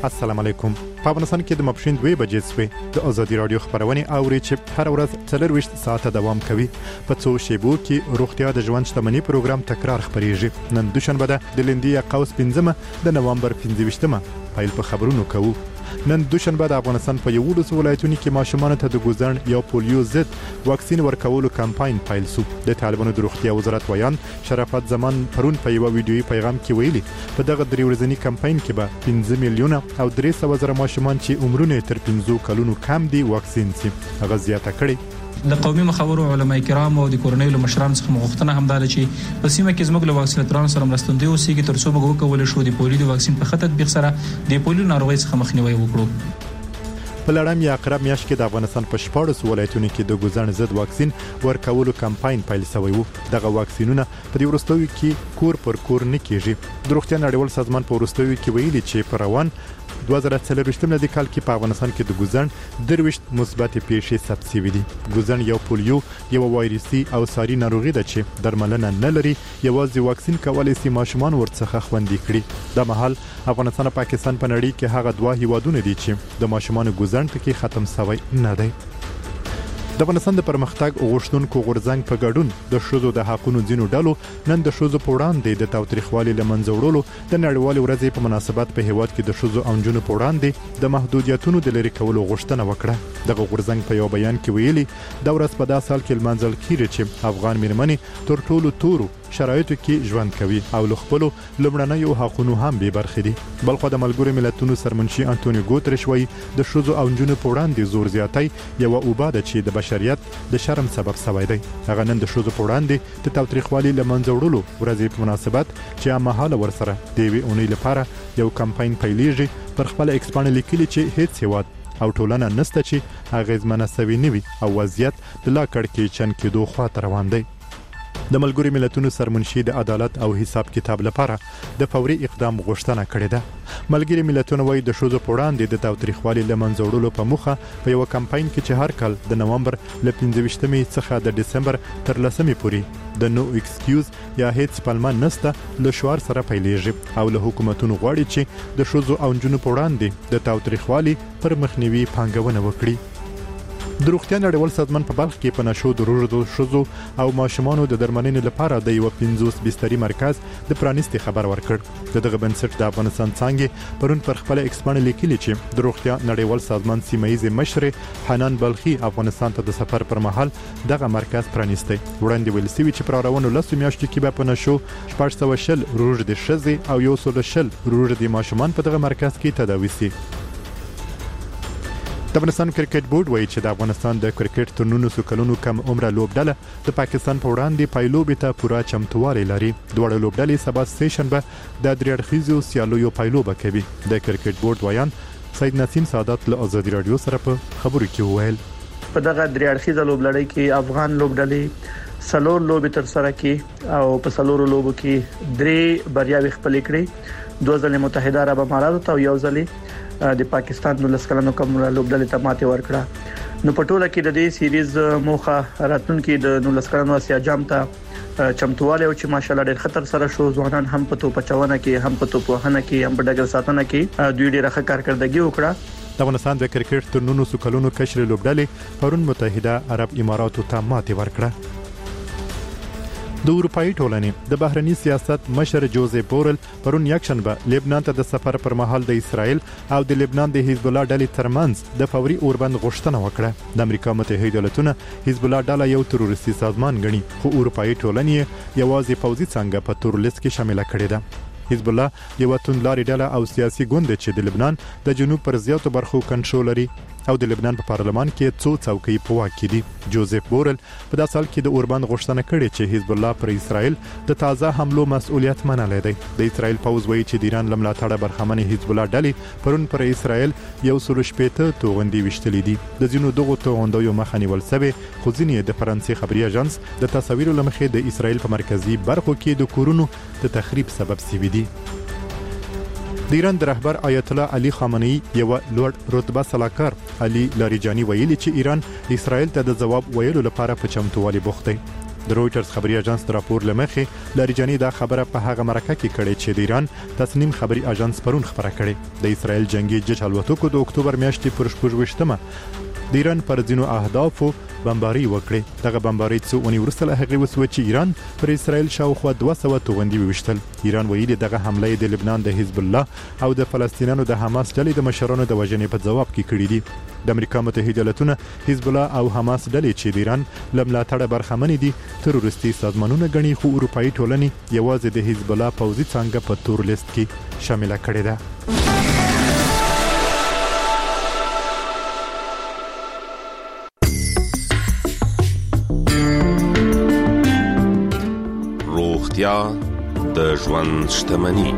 السلام علیکم. په افغانستان کې د ماپښین 2 بجې څخه د ازادي رادیو خبرونه اوري چې هر ورځ 24 ساعته دوام کوي. په څو شیبو کې روغتیا د ژوند شتمنۍ پروګرام تکرار خبريږي. نن دوشنبه ده د لندې قوس 15 د نوامبر 15مه پیل په خبرونو کوو. نن دوشنبه د افغانستان په 11 ولایتونو کې ماشومان ته د ګوزن یا پولیو ضد واکسین ورکولو کمپاین پیل شو. د طالبانو د روغتیا وزارت ویان شرافت زمان پرون په یو ویډیويي پیغام کې ویلي په دغه 3 ورځنی کمپاین کې به 15 میلیونه او 300 زره ماشومان چې عمرونه تر 15 کلونو کم دي واکسین شي. هغه زیاته کړي د قومي مخاورو علماء کرام او د کورنۍ له مشرانو څخه مغوښتنه هم ده چې په سیمه کې زموږ له واکسیناتورانو سره مرستندوی اوسېږي تر څو موږ وکولای شو د پولیو د واکسین په خط تطبیق سره د پولیو ناروغۍ څخه مخنیوي وکړو. په لړم یا اقرب میاشت کې د افغانستان په 14 ولایتونو کې د ګوزن ضد واکسین ورکولو کمپاین پیل شوی وو. دغه واکسینونه په دې ورستوي کې کور پر کور نه کیږي. د روغتیا نړیوال سازمان په ورستوي کې ویلي چې پر روان 2024 ملي کال کې په افغانستان کې د ګوزن 23 مثبت پیښې ثبت شوې دي. ګوزن یو پولیو یو وایرسي او ساري ناروغي ده چې درملنه نه لري. یوازې واکسین کولای شي ماشومان ورڅخه خوندي کړي. د مهال افغانستان او پاکستان په نړۍ کې هغه دوه هیوادونه دي چې د ماشومان ګوزن ټکی ختم شوی نه دی. د افغانستان د پرمختګ غوښتونکو غورځنګ په ګډون د شوزو د حقونو ځینو ډلو نن د شوزو په وړاندې د تاوتریخوالي لمنځه وړلو د نړیوال ورځې په مناسبت په هیواد کې د شوزو او نجونو په وړاندې د محدودیتونو د لرې کولو غوښتنه وکړه. دغه غورځنګ په یو بیان کې ویلي د ورځ په داسې حال کې لمانځل کیږي چې افغان میرمنې تر ټولو تورو شرایطو کې ژوند کوي او له خپل لمړنیو حقوقو هم به برخې دي. بلخو د ملګرو ملتونو سرمنشي انټونیو ګوتریش وایي د شوزو او نجونو په وړاندې زور زیاتی یو اوباده چې د بشریت د شرم سبب شوی دی. هغه نن د شوزو په وړاندې د تاوتریخوالي لمنځه وړلو ورځې په مناسبت چې عامه ورسره د وی اونۍ لپاره یو کمپاین پیلېږي پر خپل ایکسپانل لیکلي چې هیڅ هیواد او ټولنه نسته چې اغیزمنه سوي نوي او وضعیت د لا کړکېچن کېدو خواته روان دی. د ملګرو ملتونو سرمنشي د عدالت او حساب کتاب لپاره د فوري اقدام غوښتنه کړې ده. ملګري ملتونه وایي د شوزو په وړاندې د تاوتریخوالي لمنځه وړلو په موخه په یو کمپاین کې چې هر کال د نوامبر له 15مې څخه د دسمبر تر 10مې پورې د نو ایکسکیوز یا هیڅ پلمه نسته له شعار سره پیلېږي او له حکومتونو غواړي چې د شوزو او نجونو په وړاندې د تاوتریخوالي پر مخنیوي پانګونه وکړي. د روغتیا نړیوال سازمان په بلخ کې په نشو د روژو شوزو او ماشومانو د درملنې لپاره د یو 50 بستري مرکز د پرانیستي خبر ورکړ. دغه بنسټ د افغانستان څنګه پرون پر خپل ایکسپانل لیکلي چې د روغتیا نړیوال سازمان سیمایي مشر حنان بلخي افغانستان ته د سفر پر مهال دغه مرکز پرانیستی. وړاندې ویل شوی چې پر روانو لاسو میاشتو کې به په نشو 410 روژ د شزي او 110 روژ د ماشومان په دغه مرکز کې تداوي شي. د افغانستان کرکټ بورډ وایي چې د افغانستان د کرکټ تر 19 کلونو کم عمره لوبډله د پاکستان په وړاندې پایلوبې ته پوره چمتووالی لري. دوه لوبډلې سبا سیشنبه د درېړخیزو سیالیو پایلوبه کوي. د کرکټ بورډ ویان سید نسیم سعادت له ازادي رادیو سره په خبرو کې وویل په دغه درېړخیزه لوبډلې کې افغان لوبډلې سلور لوبې تر سره کې او په سلورو لوبو کې 3 بریاوې خپل کړې. 2 ځله متحده عرب امارات او یو ځله د پاکستان د لسکلانو کوم لوبډلې ته ماته ورکړه. نو په ټوله کې د دې سیریز موخه راتلونکي د لسکلانو اسیا جام ته چمتواله او چې ماشالله ډېر خطر سره شو. ځوانان هم په توپ چونه کې هم په توپ وهنه کې هم په ډګر ساتنه کې دوی ډېر ښه کارکړدګي وکړه. د افغانستان د کرکټ تر 19 کلونو کشر لوبډلې پرون متحده عرب اماراتو ته ماته ورکړه. د اروپאי ټولنې د بهرني سیاست مشر جوزف بورل پرون یکشنبه لبنان ته د سفر پر مهال د اسرائیل او د لبنان د حزب الله ډلې ترمنځ د فوري اوربند غوښتنه وکړه. د امریکا متحده ایالاتونو حزب الله ډله یو تروریستي سازمان ګڼي خو اروپאי ټولنې یوازې پوځي څنګه په تور لیست کې شامل کړي ده. حزب الله یو توندلاري ډله او سیاسي ګوند چې د لبنان د جنوب پر زیاتو برخو کنټرول لري او د لبنان په پارلمان کې څو څوکۍ په واک کې دي. جوزف بورل په داسې حال کې د اوربند غوښتنه کړې چې حزب الله پر اسرائیل د تازه حملو مسؤلیت منلای دی. د اسرائیل پوځ وایي چې د ایران لملاتړه برخمن حزب الله ډلې پرون پر اسرائیل 180 توغندي وشتلې دي. د ځینو دغو توغندیو مخه نیول شوی خو ځینې د فرانسې خبري اژانس د تصاویرو لمخې د اسرائیل په مرکزی برخو کې د کورونو د تخریب سبب شوی دي. د ایران د رهبر آیت الله علي خامنه‌ای یو لوړ رتبه سلاکار علي لاریجانی ویلي چې ایران اسرائیل ته د جواب ویلو لپاره په چمتووالي بوخت دی. د رويټرز خبري اژانس راپور لمخې لریجاني دا خبره په هغه مرکه کې کړې چې د ایران تصنیم خبري اژانس پرون خبره کړې د اسرائیل جنگي جټ الوتکو د اکتوبر میاشتې پر 28مه د ایران پر ځینو اهدافو بمباري وکړي. دغه بمباري څو اونۍ وروسته له هغې وسوه چې ایران پر اسرائیل شاوخوا 200 توغندي وویشتل. ایران ویلي دغه حمله د لبنان د حزب الله او د فلسطینیانو د حماس ډلې د مشرانو د وژنې په جواب کې کړي دي. د امریکا متحده ایالاتونو حزب الله او حماس ډلې چې د ایران لملاتړ برخمن دي تروریستي سازمانونه غني خو اروپאי ټولنې یوازې د حزب الله پوځي څنګه په تور لیست کې شامل کړي ده. روغتیا د ژوند شتمني.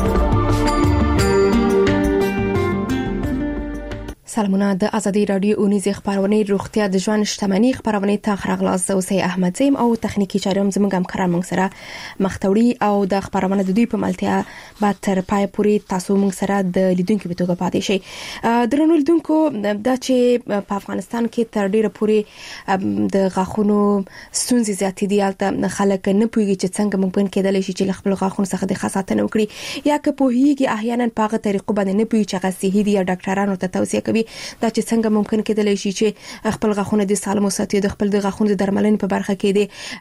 سلامونه د ازادي رادیو اونیزه خبرونه روغتیا د ژوند شتمني خبرونه ته خرغلاس زوسی احمد زیم او تخنیکی چارم زموږ همکاران موږ سره مختوري او د خبرونه د دوی په ملتیا بعد تر پای پوري تاسو موږ سره د لیدونکو په توګه پاتې شئ. درنو لیدونکو دا چې په افغانستان کې تر ډیره پوري د غاښونو ستونزې زیاتې دي البته خلک نه پوهیږي چې څنګه ممکن کېدلی شي چې خپل غاښونو څخه د خاصاتنه وکړي یا که پوهیږي احیانا په هغه طریقو باندې نه پوهیږي چې غاښي دي یا ډاکټرانو ته توصیه کوي دا چې څنګه ممکن کېدلی شي چې خپل غاښونه د سالم وساتي د خپل د غاښونو د درملنې په برخه کې د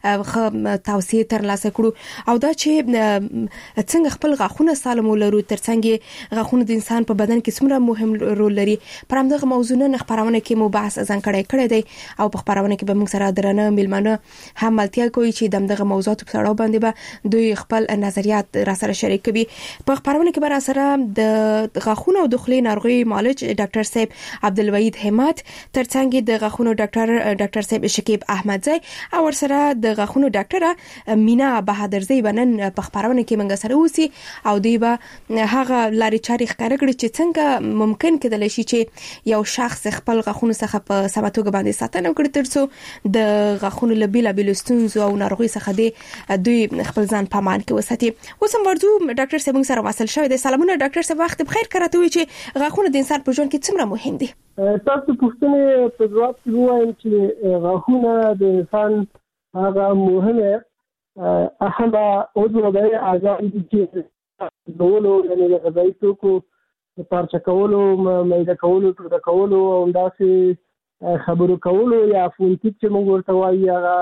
توصیه ترلاسه کړو او دا چې څنګه خپل غاښونه سالم ولرو ترڅنګ غاښونه د انسان په بدن کې څومره مهم رول لري پر همدغه موضوعونه خبرونه کې مو بحث ځانګړی دی او په خبرونه کې به موږ سره درنه ملمنه هم ملتیا کوي چې دغه موضوعات په اړه باندې به دوی خپل نظریات را سره شریک کوي. په خبرونه کې به را سره د غاښونو او د خولې ناروغي معالج ډاکټر صاحب عبدالوحید همت ترڅنګ د غاښونو ډاکټر صاحب شکیب احمدزی او ورسره د غاښونو ډاکټره مینا بهادرزی بنن په خبرونه کې موږ سره اوسي او دوی به هغه لاري چاري ښکاره کړي چې څنګه ممکن کېدلی شي چې یو شخص خپل غاښونو څخه په سمه توګه باندې ساتنه وکړي ترڅو د غاښونو له بیلابیلو ستونزو او ناروغۍ څخه دوی خپل ځان په امان کې وساتي. اوس هم ورځو ډاکټر صاحب موږ سره وصل شوی دی. سلامونه ډاکټر صاحب، وخت بخیر. کراته وي چې غاښونه د انسان په ژوند کې څومره مهم دي؟ تاسو پوښتنه په جواب کې وایم چې غاښونه د انسان هغه مهمه اهمه عضو دی چې دولو یعنی د غذایي توکو پارچه کولو، میده کولو، ټوټه کولو او داسې خبرو کولو یا فونټیک چې موږ ورته وایي هغه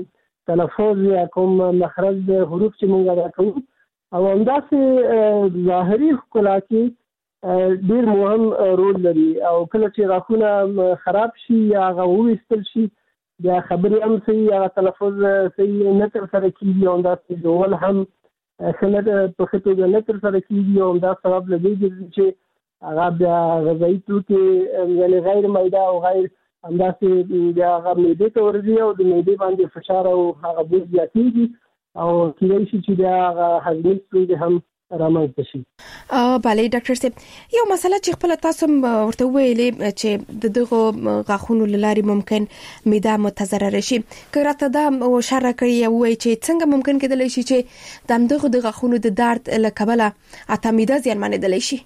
تلفظ یا کوم مخرج د حروف چې موږ ادا کوو او همداسې ظاهري ښکلا کې ډیر مهم رول لري. او کله چې غاښونه خراب شي یا هغه وویستل شي یا خبرې هم صحیح یا تلفظ صحیح نه ترسره کېږي او همداسې ډول هم ښه په ښه توګه نه ترسره کېږي او همدا سبب له دې ګرځي چې هغه بیا غذایي توکي یعنې غیر میده او غیر همداسې بیا هغه معدې ته ورځي او د معدې باندې فشار او هغه بوج زیاتېږي او کېدای شي چې بیا هغه هضمي ستونزې هم رامنځته شي. بله ډاکټر صاحب، یو مسله چې خپل تاسو ورته ویلې چې دغه غاښونو لاري ممکن معده متضرر شي، که راته دا اشاره کړی وای چې څنګه ممکن کېدلی شي چې دغه د غاښونو د درد له کبله اته معده زیانمنېدلی شي؟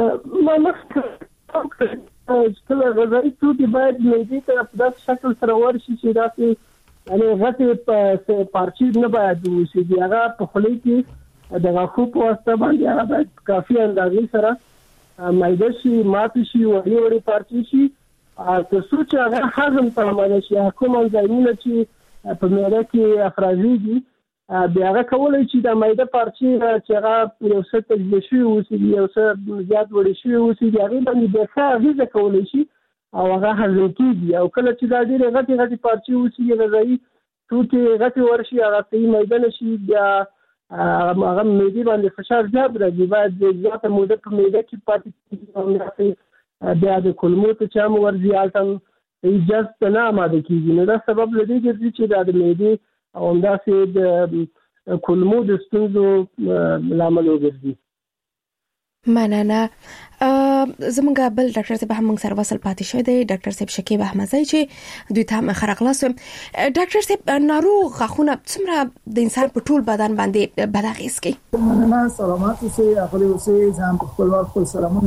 کله غذایي توکي باید معدې ته په داسې شکل سره ورشي چې داسې یعنې غټې پارچې نه باید وشي، هغه په خولې کې د غاښو په واسطه باندې هغه باید کافي اندازې سره میده شي، ماتې شي، وړې پارچې شي تر څو چې هغه هضم ته آماده شي. کوم انزایمونه چې په معده کې افرازېږي بیا هغه کولی شي د میده پارچې چې هغه یو څه تجزیه شوي اوسي، یو څه زیات وړې شوي اوسي، د هغې باندې بیا ښه اغېزه کولی شي او هغه هضم کېږي. او کله چې دا ډېرې غټې پارچې اوسي، غذایي توکي غټې ورشي، هغه صحیح میده نه شي، بیا هغه معدې باندې فشار زیات راځي، باید زیاته موده په معده کې پاتې کېږي، بیا د کولمو ته چې هم ورځي هلته هم جذب ته نه اماده کېږي. نو دا سبب له دې ګرځي چې دا د معدې او همداسې د کولمو د ستونزو لامل وګرځي. مننه. زمونږ بل ډاکټر صاحب هم موږ سره وصل پاتې شوی دی، ډاکټر صاحب شکیب احمدزی چې دوی ته هم خرغلاس ویم. ډاکټر صاحب، ناروغ غاښونه څومره د انسان په ټول بدن باندې بد اغېز کوي؟ مننه. سلامات اوسئ، اغلی اوسئ. زه هم په خپل وخت خپل سلامونه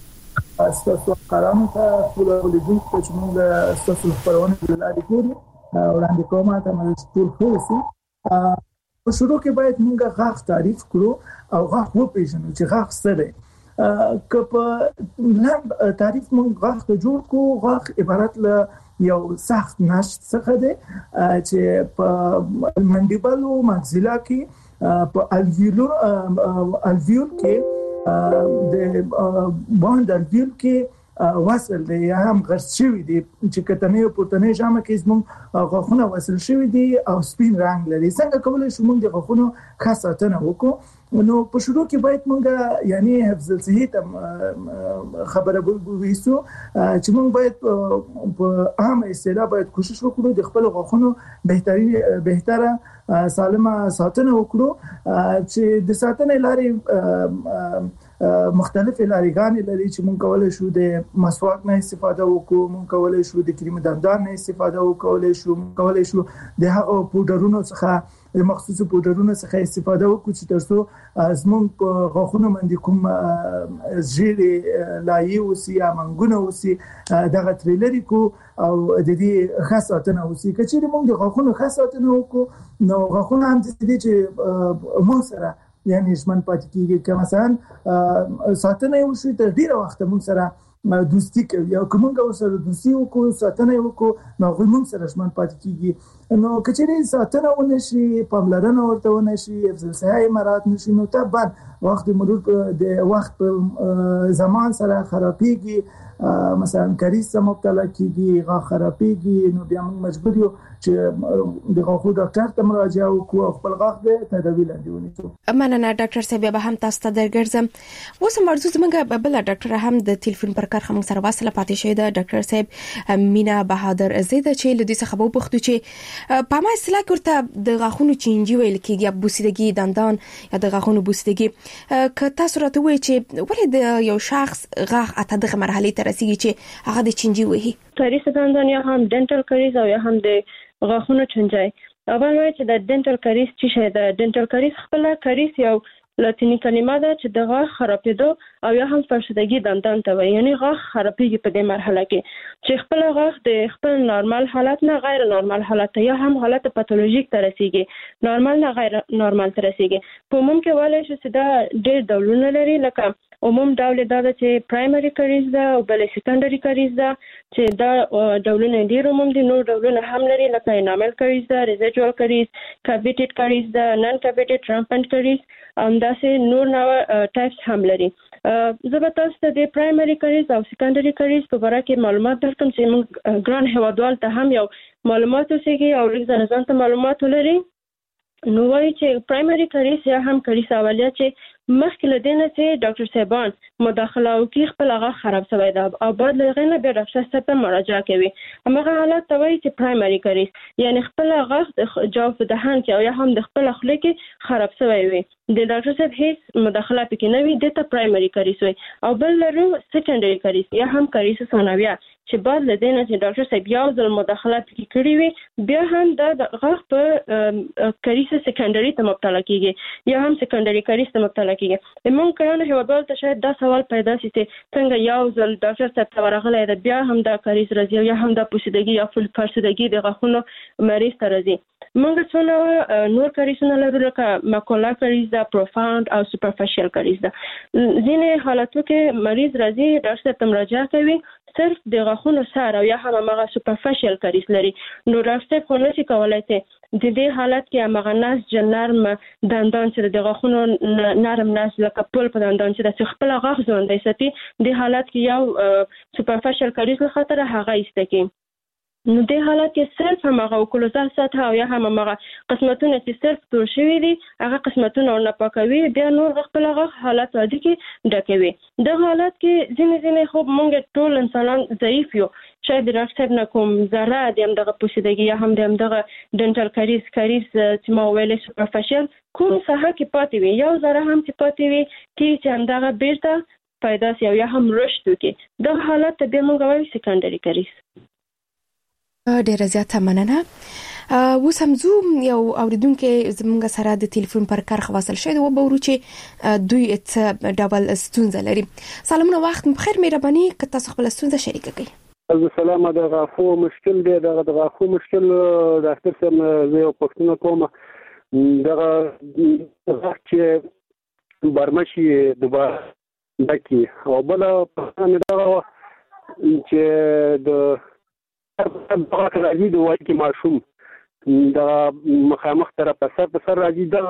ستاسو قرانو ته ټول لیدونکو چې موږ ستاسو خبرونه له لارې ګورو. وړاندې کومه ته مې ټول خو په شروع کې باید موږ غاښ تعریف کړو او غاښ وپېژنو چې غاښ څه دی. که په لنډ تعریف موږ غاښ ته جوړ کړو، غاښ عبارت له یو سخت نشت څخه دی چې په منډیبل او ماکسیلا کې په الویول کې د باند الویول کې وصل دی یا هم غرس شوی دی چې کتنې او پورتنې جامه کې زموږ غاښونه وصل شوی دي او سپین رنگ لري. څنګه کولای شو موږ د غاښونو ښه ساتنه وکړو؟ نو په شروع کې باید موږ یعنی حفظ الصحه خبره وایو چې موږ باید په عام اصطلاح باید کوشش وکړو د خپل غاښونو بهتره سالمه ساتنه وکړو چې د ساتنې لارې مختلف لارېګانې لري چې موږ کولای شو د مسواک نه استفاده وکړو، موږ کولای شو د کریم دندان نه استفاده وکړو، کولای شو د هغه پودرونو څخه د مخصوصو پودرونو څخه استفاده وکړو چې ترڅو زموږ په غاښونو باندې کوم ژیړې لایې اوسي یا منګونه اوسي دغه ترې لرې کو او د دې ښه ساتنه وسي. که چیرې موږ د غاښونو ښه ساتنه وکړو نو غاښونه هم دي چې موږ سره یعنی ژمن پاتې کیږي. که مثلا ساتنه یې وشي تر ډیره وخت موږ سره دوستی کوي او کومه سره دوستی وکړو ساتنه وکړو نو موږ سره ژمن پاتې کیږي. نو کچېرې ساتنه ونشي، پاملرنه ورته ونشي، حفظ الصحه مراعات نشي، نو طبعا وخت مرور د وخت زمان سره خرابېږي، مثلا کریز ته مبتلا کیږي، غاښ خرابېږي، نو بیا موږ مجبور یو چې د غاښو ډاکټر ته مراجعه وکړو او خپل غاښ د تداوی لاندې ونیسو. مننه ډاکټر صاحب. به هم تاسو ته درګرځم. اوس مرزو زمونږ بل ډاکټر هم د ټلیفون پر کار هم سره واسطه پاتې شوی دی. ډاکټر صاحب مینا بهادر زیده چې لدی څخه به پوښتنه چې په ما اصطلاح ورته د غاښونو چینجی ویل کیږي، بوسیدګي دندان یا د غاښونو بوسیدګي. که تاسو راته وایئ چې ولې د یو شخص غاښ اته دغه مرحله ته رسیږي چې هغه د چینجی وهي؟ کریز دندان یا هم ډنټل کریز او یا هم د غاښونو چینجی. اول وایي چې د ډنټل کریز څه شی ده؟ ډنټل کریز خپل کریز یو لاتینی کلمه ده چې د غاښ خرابېدو او یا هم فرسودګي دندان ته وایي، یعنی غاښ خرابېږي په دې مرحله کې چې خپل غاښ د خپل نارمال حالت نه غیر نارمال حالت ته یا هم حالت پاتولوژیک ته رسیږي، نارمال نه غیر نارمال ته رسیږي. په عموم کې وایي چې دا ډېر ډولونه لري، لکه عموم ډول دا ده چې پرایمری کریز ده او بل سیکنډری کریز ده چې دا ډولونه ډېر عموم دي. نور ډولونه هم لري لکه انامل کریز ده، ریزیډوال کریز، کاویټډ کریز ده، نن کاویټډ رامپنټ کریز، همداسې نور نوع ټایپس هم لري. زه به تاسو ته د پرایمری کریز او سیکنډری کریز په اړه کې معلومات درکړم چې موږ ګران هیوادوال ته هم یو معلومات وسیږي او لږ ځان ته معلومات ولري. نو وایي چې پرایمری کریز یا هم کریز اولیه چې مخکې له دې نه چې ډاکټر صاحبان مداخله وکړي خپل غاښ خراب شوی ده او بعد له هغې نه بیا ډاکټر صاحب ته مراجعه کوي، هماغه حالت ته وایي چې پرایمري کریز، یعنی خپل غاښ د جوف دهان کې او یا هم د خپل خوله کې خراب شوی وي، د ډاکټر صاحب هیڅ مداخله پکې نه وي، دې ته پرایمري کریز وایي. او بل لرو سیکنډري کریز یا هم کریز ثانویه چې بعد له دې نه چې ډاکټر صاحب یو ځل مداخله پکې کړې وي بیا هم د غاښ په کریز سیکنډري ته مبتلا کیږي یا هم سیکنډري کریز ته مبتلا کیږي. موږ کله هیوادوال ته شاید دا سوال پیدا شي چې څنګه یو ځل ډاکټر صاحب ته ورغلی دی بیا هم دا کریز راځي یا هم دا پوسیدګي یا فرسودګي د غاښونو مریض ته راځي. موږ څونه نور کریزونه لرو لکه ماکولا کریز ده، پروفاوند او سوپرفیشل کریز ده. ځینې حالاتو کې مریض راځي ډاکټر صاحب ته مراجعه کوي صرف د غاښونو سر او یا هم هغه سوپرفیشل کریز لري، نو ډاکټر صاحب خو نشي کولی چې د دې حالت کې هغه نسج نرم دندان چې د غاښونو نرم نسج لکه پل په دندان چې د خپل غاښ ژوندی ساتي، د حالت کې یو سوپرفیشل کریز له خاطره هغه ایسته کوي. نو دې حالت کې صرف هغه اوکلوزال سطح او یا هم هغه قسمتونه چې صرف تور شوي دي هغه قسمتونه ورنه پاکوي، بیا نور خپل هغه حالت عادي کې ډکوي. د حالت کې ځینې خو موږ ټول انسانان ضعیف یو، شاید ډاکټر صاحب نه کوم ذره د همدغه پوسیدګي یا هم د همدغه ډنټل کریز چې ما ویلې سوپرفیشل کوم ساحه کې پاتې وي، یو ذره هم چې پاتې وي چې همدغه بیرته پیدا شي او یا هم رشد وکړي، دغه حالت ته بیا موږ وایو سیکنډري کریز. ډیره زیاته مننه. اوس هم زوم یو اوریدونکو زموږ سره د ټلیفون پر کار خواصل شوی و به ورو چې دوی ډبل ستونزه لري. سلامونه، وخت بخیر، مهرباني که تاسو خپل ستونزه شریک کړئ. السلام د غاښو مشکل دی د غاښو مشکل ډاکټر صاحب زه یو پوښتنه کوم دغه چې برمشي دوباره دکی او بل پوښتنه دغه چې د هغه راځي د وایي کې ماشوم د مخامخ طرف په سر راځي د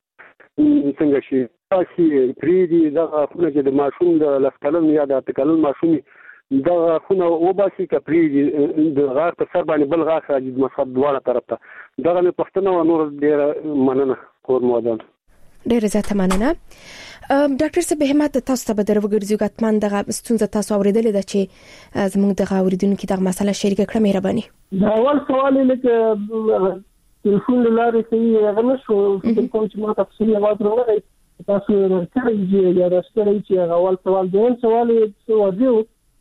څنګه شي تاسو پریدي دغه خونه چې د ماشوم د لسکلن یا د اتکلن ماشوم دغه خونه وباسي کپری د غاښ په سر باندې بل غاښ راځي د مصاب دواړه طرف ته دغه مې پښتنه او نور ډیر مننه کور مودان ډیر زیاته مننه ډاکټر صاحب همت تاسو ته به دروګرځي ګټمان دغه ستونزه تاسو اوریدلې ده چې زموږ د اوریدونکو دغه مسله شریک کړه مهرباني دا اول سوال لکه تلیفون لاره کې هغه نشو فکر کوم چې ما تاسو یې आवाज راغلی تاسو ورکړئ یا راستړئ چې اول سوال دی سوال څه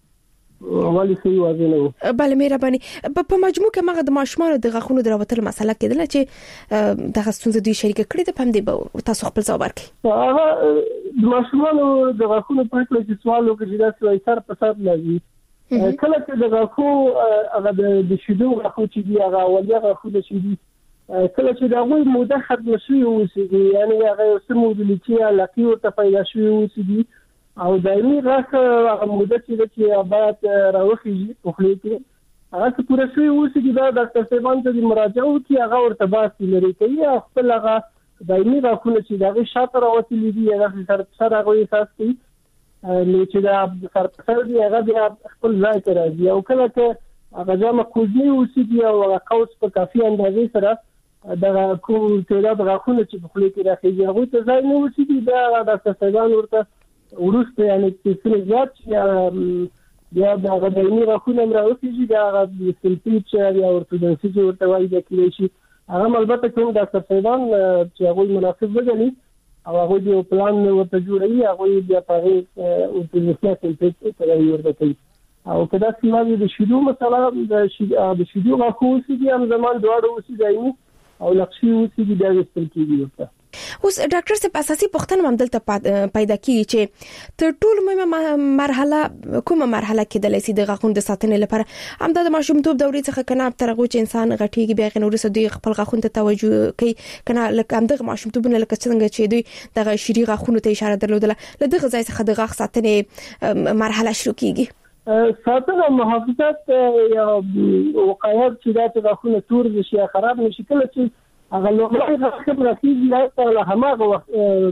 والی صحیح واضح نه بله مهرباني په مجموع کې مغه د ماشومان د غاښونو دروتل مسله کېدله چې د څه دوی شریک کړي د پم دی تاسو خپل ځواب ورکړئ هغه د ماشومان د غاښونو په اړه چې سوال وکړي دا څه سر په سر لګي کله چې د غاښو هغه د شیدو غاښو چې دی هغه ولیا غاښو چې دی کله چې دا غوي موده ختم شي او چې یعنی هغه سمو د لچیا لقي او تفایل شي او چې او دایمي راخه هغه موده چې باید راوخیږي په خلی کې هغه څه پوره شوی اوس چې دا ډاکټر صاحبان ته مراجعه وکړي هغه ورته باسي لري کوي خپل هغه دایمي راخونه چې دا شاته راوتلي دي هغه سره هغه احساس کوي نو چې دا سر دی هغه بیا خپل ځای ته راځي او کله چې هغه ځما کوزي اوسېږي او هغه قوس په کافي اندازې سره دا کوم تعداد راخونه چې په خلی کې راخیږي هغه ته ځای نه اوسېږي دا ډاکټر صاحبان ورته ورسته یعنی چې زیات یا د غدایني راخونه راوځي دا د سلفیچ یا ورتودنسي چې ورته وایي د کلیشي هغه البته کوم ډاکټر صاحبان چې هغه مناسب وګڼي او هغه د پلان ورته جوړوي هغه بیا په ورتودنسي سلفیچ ته ورته کوي او کدا سیمه د شیدو مثلا د شیدو غاښو چې هم زمان دواړو اوسې دایمي او لقشي اوسې د استل کېږي اوس ډاکټر صاحب اساسي پوښتنه هم دلته پیدا کیږي چې تر ټولو مهمه مرحله کومه مرحله کې د لسی د غاښونو د ساتنې لپاره هم د ماشومتوب دورې څخه کنه ترغه چې انسان غټيږي بیا غنور سدي خپل غاښونو ته توجه کوي کنه لکه هم د ماشومتوبونه لکه څنګه چې دوی د شری غاښونو ته اشاره درلودله لدغه ځای څخه د غاښ ساتنې مرحله شروع کیږي ساتنه محافظت یا وقایت چې د غاښونو تور شي خراب نشي کله چې هغه لومړی راځي راځي لا له هماغه وخت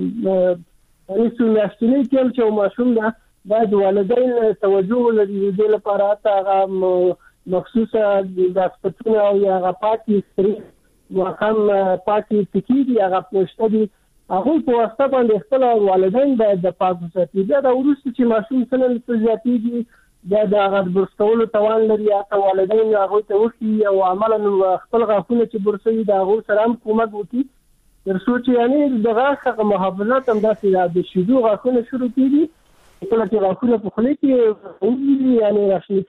رسو میاشتنی کې چې ماشوم دا باید والدین توجه لري د لپاره هغه مخصوصه د سپټونه او هغه پاکي سری وخم پاکي تکیدي هغه پوښتنه دي هغه په واسطه باندې خپل والدین باید د پاکو ساتي دا ورسته چې ماشوم څنګه زیاتېږي دا د هغه برستولو توان لري یا والدین هغه ته وشي او عملاً خپل غاښونه چې برسوي دا هغه سره هم کومک وکړي تر څو چې یعنی د غاښ محافظت هم داسې د شیدو غاښونه شروع کیږي کله چې غاښونه په خلی کې یعنی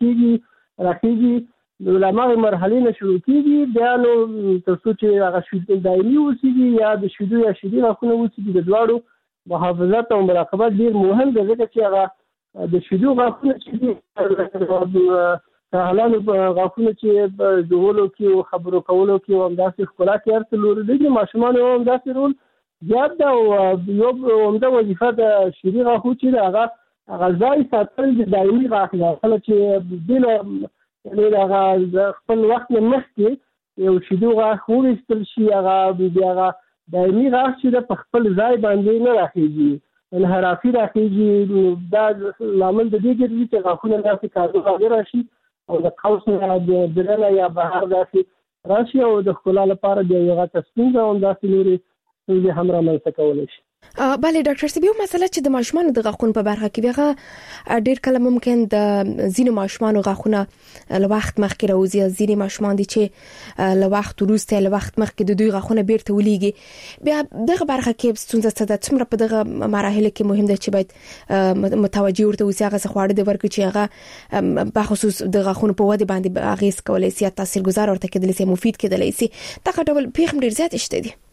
راخیږي د علماء مرحله نه شروع کیږي بیا نو تر څو چې هغه شیدو دایمي اوسېږي یا د شیدو یا شیدي غاښونه اوسېږي د دواړو محافظت او مراقبت ډیر مهم دی ځکه چې هغه د شیدو غاښونه چې دي حالانه غاښونه چې جوړولو کې او خبرو کولو کې او داسې خپل کې هر څه لور دي ماشومان هم داسې رول زیات دا یو عمده وظیفه د شیدو غاښو چې هغه ځای ساتل د دایمي غاښ چې دله یعنی هغه خپل وخت مخکې یو شیدو غاښ ورستل شي هغه بیا دایمي غاښ چې په خپل ځای باندې نه راخیږي انحرافي راخیږي دا لامل د دې ګرځي چې غاښونه داسې کارونه راشي او د قوس نه د درنه یا بهر داسې راشي او د ښکلا لپاره د یو غټ ستونزه او داسې نورې ستونزې هم رامنځته کولی شي بله ډاکټر صاحب یو مسله چې د ماشومانو د غاښونو په برخه کې بیغه ډیر کله ممکن د زینو ماشومانو غاښونه له وخت مخکې راوځي ځینې ماشومان دي چې له وخت وروسته له وخت مخکې د دوی غاښونه بیرته ولېږي بیا دغه برخه کې ستونزه څه ده څومره په دغه مراحل کې مهم ده چې باید متوجه ورته اوسي هغه خواړه د ورکړي چې هغه په خصوص د غاښونو په وده باندې اغیز کولای شي تاثیرګذار ورته کېدلی شي مفید کېدلی شي دغه ډول پیغام ډیر زیات شته دي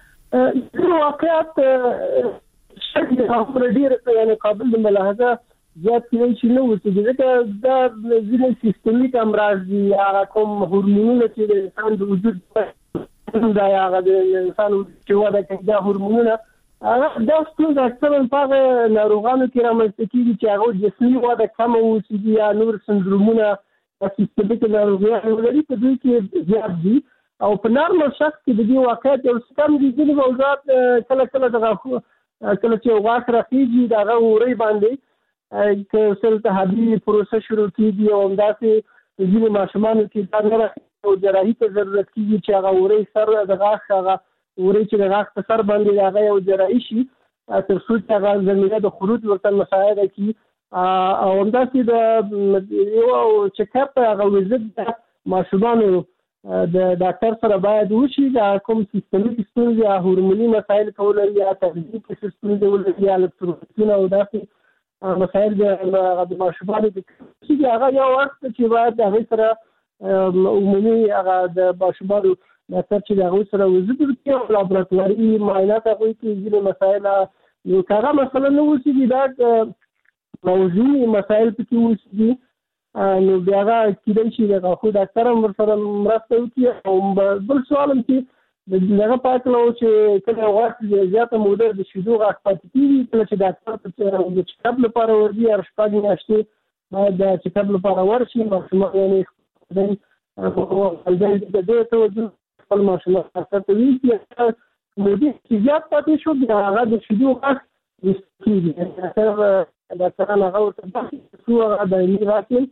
واقعیت شکل خبر ډیر یعنی قابل د ملاحظه زیات کې نه وځي ځکه دا ځینې سیستمیک امراض دي هغه کوم هورمونونه چې د انسان د وجود دا هغه د انسان چې وده کوي دا هورمونونه دا ستونزه اکثرا په ناروغانو کې رامنځته کېږي چې هغه جسمي وده کم اوسېږي یا نور سندرومونه سیستمیک ناروغیان لري په دوی کې زیات دي او په نارمل شخص کې د دې واقعیت یو کم دي ځینې موضوعات کله دغه کله چې غاښ راخیږي دغه اورۍ باندې که التهابي پروسه شروع کېږي او همداسې ځینې ماشومانو کې دا نه راخیږي او جراحي ته ضرورت کېږي چې هغه اورۍ سر د غاښ هغه اورۍ چې د غاښ په سر باندې هغه یو جراحي شي تر څو چې هغه زمینه د خروج ورته مساعده کړي او همداسې د یو چیکاپ هغه وزت د ماشومانو د ډاکټر سره باید وشي دا کوم سیستمیک ستونزې یا هورموني مسایل کولای یا تغذیه ستونزې ولري یا الکترولیتونه او داسې مسایل د ماشومانو چې هغه یو وخت چې باید هغه سره عمومي هغه د ماشومانو ډاکټر چې هغه سره وزت وکړي او لابراتواري معاینات هغه کې ځینې مسایل یو هغه مثلا نو وسیږي دا موضوعي مسایل پکې وسیږي نو بیا کېدای شي د غاښو ډاکټر هم ورسره مرسته وکړي او بل سوال هم چې دغه پاتلو چې کله غاښ زیاته موده د شیدو غاښ پاتې کېږي کله چې ډاکټر ته د چیکاپ لپاره ورځي هر شپږ میاشتې باید د چیکاپ لپاره ورشي ماشومان یعنې د دې توجه خپل ماشومان ډاکټر ته ویږي مودې چې زیات پاتې شو بیا هغه د شیدو غاښ کېږي ډاکټران هغه ورته بخښي څو هغه دایمي راکړي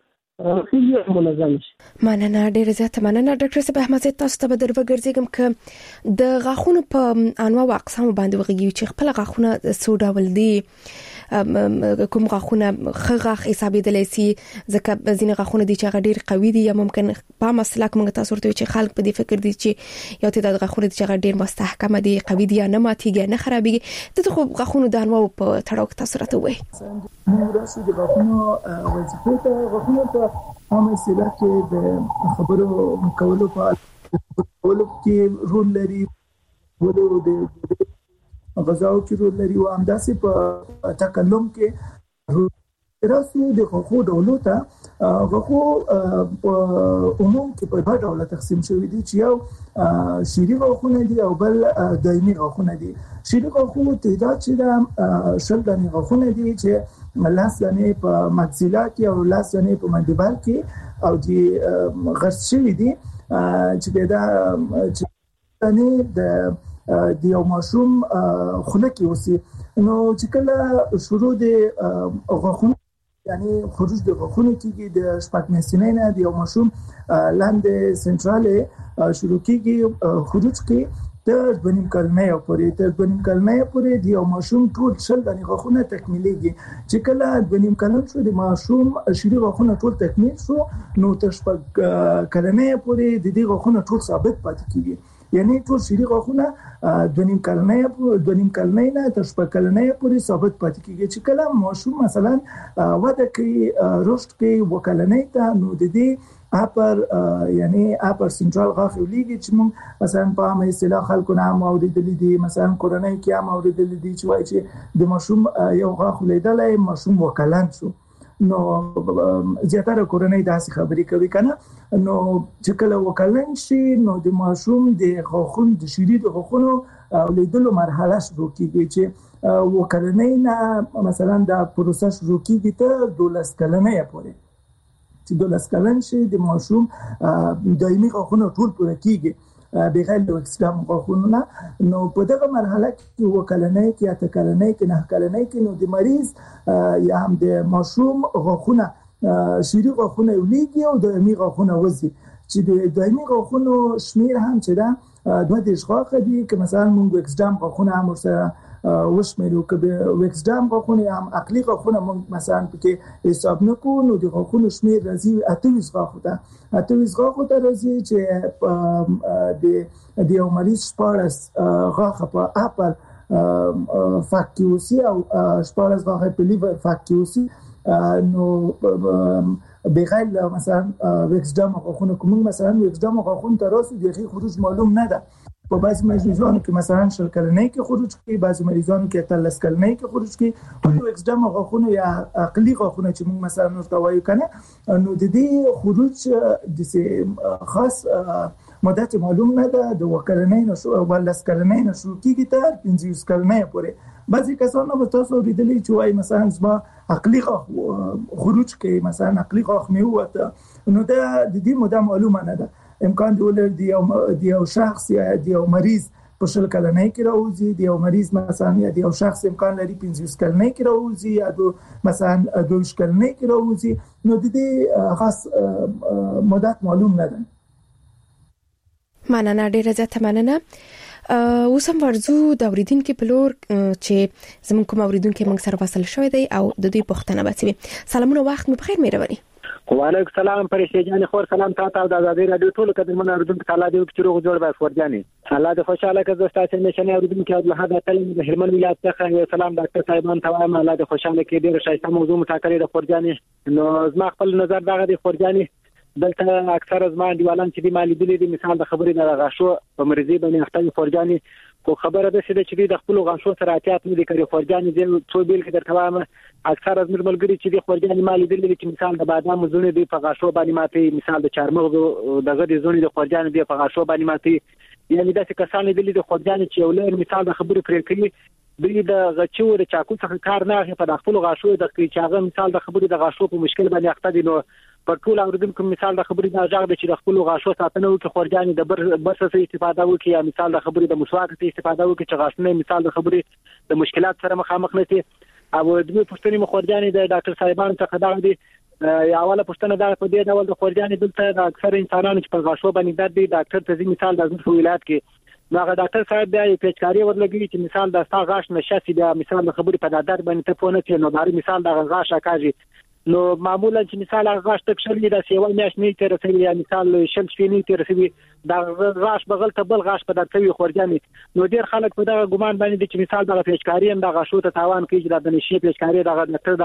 مننه ډیره زیاته مننه ډاکټر صاحب احمد زید تاسو ته به در وګرځم ک د غاښونو په انواع او اقسام باندې وغږیږي چې خپل غاښونه څو ډول دي کوم غاښونه غاښ حسابېدلی سي ځکه ځینې غاښونه دي چې هغه ډیر قوي دي یا ممکن په مسلک موږ تاسو ورته چې خلک په دې فکر دي چې یو تعداد غاښونه دي چې هغه ډیر مستحکم دي قوي دي یا نه ماتيږي نه خرابېږي ته خو غاښونو د انواع په تړاو تاسو راته وایي موږ راشي د غاښونو وظیفه ته غاښونو عام اصطلاح کې د خبرو کولو کې رول لري ولو د غذاو کې رول لري او همداسې په تکلم کې راسو د غاښو ډولو ته غاښو په عموم کې په دوه ډوله تقسیم شوی دي چې یو شیري غاښونه دي او بل دایمي غاښونه دي شیري غاښو تعداد چې د 10 دانې غاښونه دي چې لاس دانې په ماکسیلا کې او لاس دانې په منډیبل کې او د غرس شوی دي چې دا چې دانې د یو ماشوم خونه کې اوسي نو چې کله شروع د غاښونو یعنی خروج د غاښونو کېږي د شپږ میاشتې نه د یو ماشوم لاندې سنټرال شروع کېږي خروج کې تر 2 کلمې پورې د یو ماشوم ټول شل د غاښونه تکمیلېږي چې کله 2 کلم شو د ماشوم شری غاښونه ټول تکمیل شو نو تر 6 کلمې پورې د دې غاښونه ټول ثابت پاتې کیږي یعنی ټول شری غاښونه 2 کلمې نه تر 6 کلمې پورې ثابت پاتې کیږي چې کله ماشوم مثلا وده کوي رشد کوي وکلنې ته نو د دې یعنی اپر سنټرال غاښ ولېږي چې موږ مثلا په عامه اصطلاح خلکو نه اوریدلې دي مثلا کورنۍ کې هم اوریدلې دي چې وایي چې د ماشوم یو غاښ لیدلای ماشوم وکلن شو نو زیاتره کورنۍ داسې خبرې کوي کنه نو چې کله وکلن شي نو د ماشوم د غاښونو د شیري د غاښونو لیدلو مرحله شروع کیږي چې وکلنۍ نه مثلا د پروسه شروع کیږي ته 12 کلنۍ پورې چې 12 کلن شي د ماشوم دایمي غاښونه ټول پوره کیږي بغیر د اکسدام غاښونو نه نو په دغه مرحله کې وکلنۍ کې اته کلنۍ کې نه کلنۍ کې نو د مریض یا هم د ماشوم غاښونه شیري غاښونه ولېږي او دایمي غاښونه وځي چې د دایمي غاښونو شمیر هم چې دا دوه د غاښ دي چې مثلا موږ اکسدام غاښونه هم سره وشمېرو کبه وکسدام غاښونه هم عقلي غاښونه موږ مثلا پکې حساب نکوو نو د غاښونو شمیر راځي 28 غاښو ته راځي چې د یو مریض 14 غاښه په اپر فک کې اوسي او 14 غاښه په لیور فک کې اوسي نو بغیر مثلا وکسدام غاښونه کوم مثلا وکسدام غاښونه ته راځي د خروج معلوم نه ده په بعض مریضانو کې مثلا شل کلنۍ کې خروج کوي، بعض مریضانو کې 13 کلنۍ کې خروج کوي. او اکسدم غاښونه یا عقلي غاښونه چې موږ مثلا ورته وایو کنه، نو د دې خروج د خاص مدت معلوم نه ده، د وکلنۍ نشو ول کلنۍ نشو کیږي تر 15 کلنۍ پورې. بعضی کسان به تاسو ورېدلی چې وایي مثلا زما عقلي غاښ خروج کوي، مثلا عقلي غاښ مې ووته، نو د دې موده معلومه نه ده. امکان دی ولر دی یو شخص یا دی یو مریض په شل کلنۍ کې راوځي، دی یو مریض مثلا یا دی یو شخص امکان لري 15 کلنۍ کې راوځي یا مثلا 2 کلنۍ کې راوځي، نو د دې خاص مدت معلوم نه ده. مننه، ډیره زیاته مننه. اوس هم ورزو د اوریدونکو په لور چې زموږ کوم اوریدونکو موږ سره وصل شوی دی او د دوی پوښتنه وکړي. سلامونه، وخت مو بخیر مهرباني. وعلیکم السلام پرېشې جان خور، سلام تاسو او د آزادۍ رادیو ټول قدرمن اوریدونکو تعالی دې چې روغ جوړ بای فورجاني الله دې خوشاله کړي. تاسو نشنه اوریدونکو د لحد تعلیم د هلمند ولایت څخه سلام ډاکټر صاحبان ته وایم، الله دې خوشاله کړي. ډېر شایسته موضوع متکرر د فورجاني، نو زما خپل نظر دغه د فورجاني دلته اکثر زما دیوالان چې د مالی دي مثال د خبرې د غاښو په مریضي باندې اخته فورجاني کو خبره ده چې د خپل غاښو سره احتیاط نه کوي. فورجاني د څو بیل کې درته وایم، اکثر از ملګری چې د فورجاني مالی دي چې مثال د بادام زونه دی په غاښو باندې ماتي، مثال د چارمغز دغه د زونه د فورجاني دی په غاښو باندې ماتي. یعنی داسې کسان دي د فورجاني چې ولر مثال د خبرې پرې کوي، دوی د غچو د چاکو څخه کار نه اخلي په خپل غاښو د چې هغه مثال د خبرې د غاښو په مشکل باندې اخته دي. نو په ټول اوریدونکو مثال د خبرې د اجازه د چې د خپل غاښو ساتنه وکړي، فورجاني د برس څخه استفاده وکړي، یا مثال د خبرې د مسواک څخه استفاده وکړي چې غاښونه مثال د خبرې د مشکلات سره مخامخ نه شي. او د پښتني مخورجاني د ډاکټر صاحبان څخه دا دی اوله پښتنه دا په دې ډول د خورجاني دلته د اکثر انسانانو چې په غاښو باندې درد دي ډاکټر ته مثال د ازمیر ولایت کې نو ډاکټر صاحب بیا پیچکاری ورلګي چې مثال د ستا غاښ نشاسي بیا مثال د خبرې په درد باندې ته پونه کې نو دا مثال د غاښ اکاږي. نو معمولا چې مثال غاښ تک شلې د سیوال میاش نه تر رسېږي، یا مثال شل شپې تر رسېږي دا غاښ بغل ته بل غاښ په داتوي خورجاني. نو ډیر خلک په دا ګمان باندې چې مثال د پیچکاری هم د غاښو ته تاوان کوي، چې د نشي پیچکاری د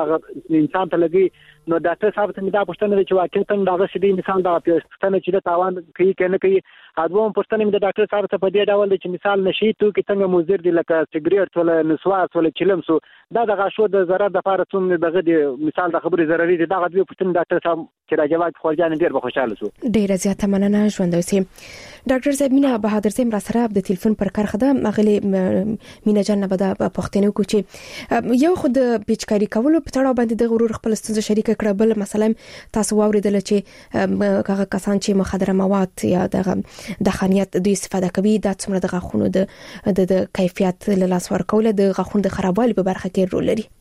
انسان ته لګي. نو ډاکټر صاحب ته دا پوښتنه چې واقعا دا غشي مثال د پښتنه چې د تاوان کوي کنه کوي. اځوم پښتنه د ډاکټر صاحب ته په دې ډول چې مثال نشي تو کې څنګه مضر دي لکه سیګریټ ولا نسواس ولا چلمسو دا د غاښو د ضرر د لپاره څومره دغه د مثال د خبرې ضرري دي. دا غوډه پښتنه ډاکټر صاحب چې راجواب خورجان ډیر به خوشاله شو. ډیر زیاته مننه ژوند اوسئ. ډاکټر صاحب مینا بهادر صاحب را سره د ټلیفون پر کار خده مغلی مینا جان نه بده پښتنه کو چې یو خود پیچکاری کول په تړاو باندې د غرور خپل ستونزه شریک کړه، بل مثلا تاسو واوریدل چې هغه کسان چې مخدره مواد یا د خانیت دوی استفاده کوي دا څومره د غاښونو د کیفیت له لاس ورکول د غاښونو د خرابوالي په برخه کې رول لري.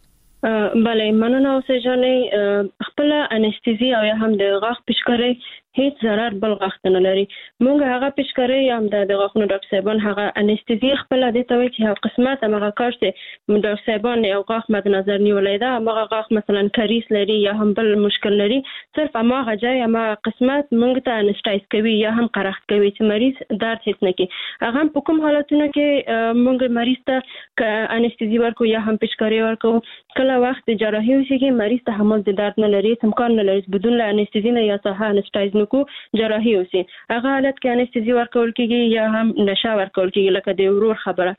بله مننه اوسه جانې خپل انستيزي او هم د غاښ پیچکاری هیڅ ضرر بل غاښ نه لري. مونږ هغه پیچکاری هم د غاښونو ډاکټر صاحبان هغه انستيزي خپل د توي چې هغه قسمت هغه کارته ډاکټر صاحبان یو غاښ مد نظر نیولای دا هغه غاښ مثلا کریس لري یا هم بل مشکل لري، صرف هغه ځای هغه قسمت مونږ ته انستایز کوي یا هم قرخت کوي چې مریض درد هیڅ نه کوي. هغه په کوم حالتونو کې مونږ مریض ته انستيزي ورکو یا هم پیچکاری ورکو. کله وخت جراحي وشي مریض تحمل د درد نه لري، امکان نه لري بدون انستيزي نه یا صحه انستایز کو جراحي وسی هغه حالت کې انستيزي ورکول کیږي یا هم نشه ورکول کیږي لکه د ورور خبره.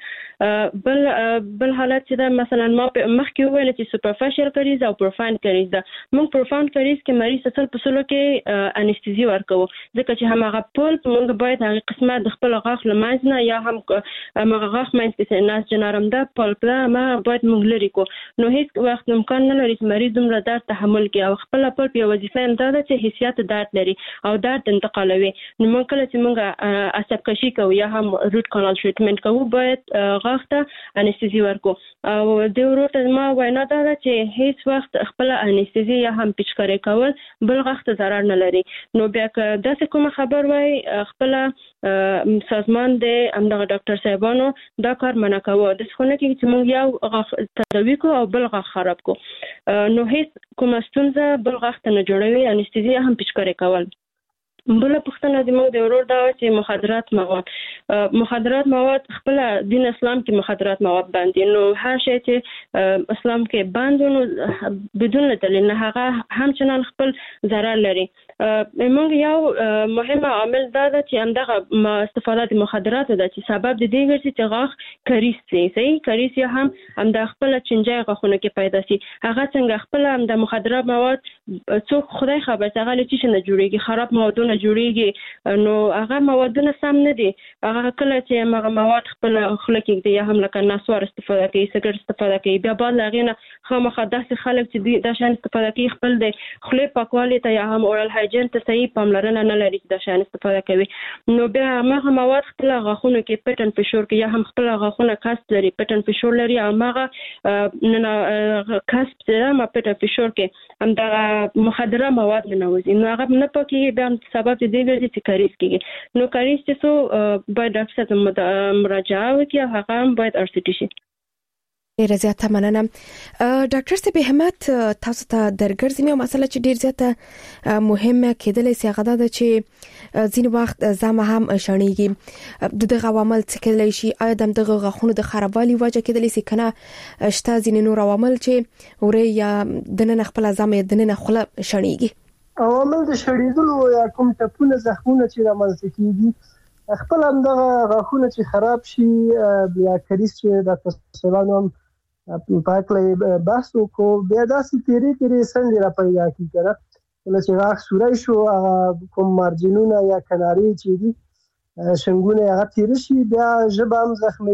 بل حالت چې دا مثلا ما مخکې ویل چې سوپرفیشل کریز او پروفاین کریز دا موږ پروفاین کریز کې مریض اصل په سلو کې انستيزي ورکو ځکه چې هغه پول موږ باید هغه قسمه د خپل غاښ لمنځ نه یا هم هغه غاښ منځ کې ناس جنارم دا پول ما باید موږ لري کو. نو هیڅ وخت امکان نه لري چې مریض دومره درد تحمل کوي او خپل پول په وظیفه هم دا چې حیثیت درد لري او درد انتقالوي. نو موږ کله چې موږ عصب کشي کوو یا هم روټ کانال ټریټمنټ کوو باید غاښ ته انستيزي ورکو. او د ورور ته ما وینا دا چې هیڅ وخت خپل انستيزي یا هم پیچکاری کول بل غاښ ته ضرر نه لري. نو بیا که داسې کوم خبر وای خپل سازمان د امدغه ډاکټر صاحبانو دا کار منع کوو د څخه کې چې موږ یو غاښ تداوی کو او بل غاښ خراب کو نو هیڅ کوم ستونزه بل غاښ ته نه جوړوي. انستيزي هم پیچکاری کول. بل پښتنه د موږ د ورور دا چې مخدرات مواد خپل دین اسلام کې مخدرات مواد باندې نو هر شی چې اسلام کې باندې نو بدون دلیل نه هغه همچنان خپل ضرر لري. موږ یو مهم عامل دا ده چې همدغه استفاده د مخدراتو ده چې سبب د دې ګرځي چې غاښ کریس شي. صحیح کریس یا هم د خپل چنجای غاښونو کې پیدا شي. هغه څنګه خپل هم د مخدرات مواد څوک خدای خبر څنګه لچې نه جوړيږي، خراب موادونه جوړيږي، نو هغه موادونه سم نه دي. هغه کله چې هغه مواد خپل خلک کې یا هم لکه نسوار استفاده کوي، سګرټ استفاده کوي، بیا بعد لغینه خامخا داسې خلک چې د شان استفاده کوي خپل د خولې پاکوالي ته یا هم اورال هایجین ته صحیح پاملرنه نه لري چې د شان استفاده کوي، نو بیا هغه مواد خپل غاښونو کې پټن فشور کې یا هم خپل غاښونه کاست لري، پټن فشور لري، او هغه کاست چې ما پټن فشور کې هم د مخدره مواد نه وځي، نو هغه نه پکې بیا سبب دې ګرځي چې کاریس کېږي. نو کاریس چې سو باید ډاکټر ته مراجعه وکړي، هغه هم باید ارسټي شي. ډیر زیاته مننه ډاکټر صاحب همت. تاسو ته درګرځي مې مسله چې ډیر زیاته مهمه کېدلې سي هغه ده چې ځین وخت زما هم شړنيږي د دغه عوامل څه کېدلی شي. آیا دغه غاښونو د خرابوالي وجه کېدلی سي کنه شته ځین نور عوامل چې ورې یا د نن خپل زما د نن خپل شړنيږي؟ عوامل د شړېدلو یا کوم ټپونه زخمونه چې رامنځته کیږي خپل همدغه غاښونه چې خراب شي یا کریس چې د تسوانو پاکلې بحث کو بیا داسې تیری څنګه را پیدا کیږي کله چې غاښ سورای شو کوم مارجینونه یا کناري چې دي شنګونه هغه تیر شي بیا ژبه هم زخمي،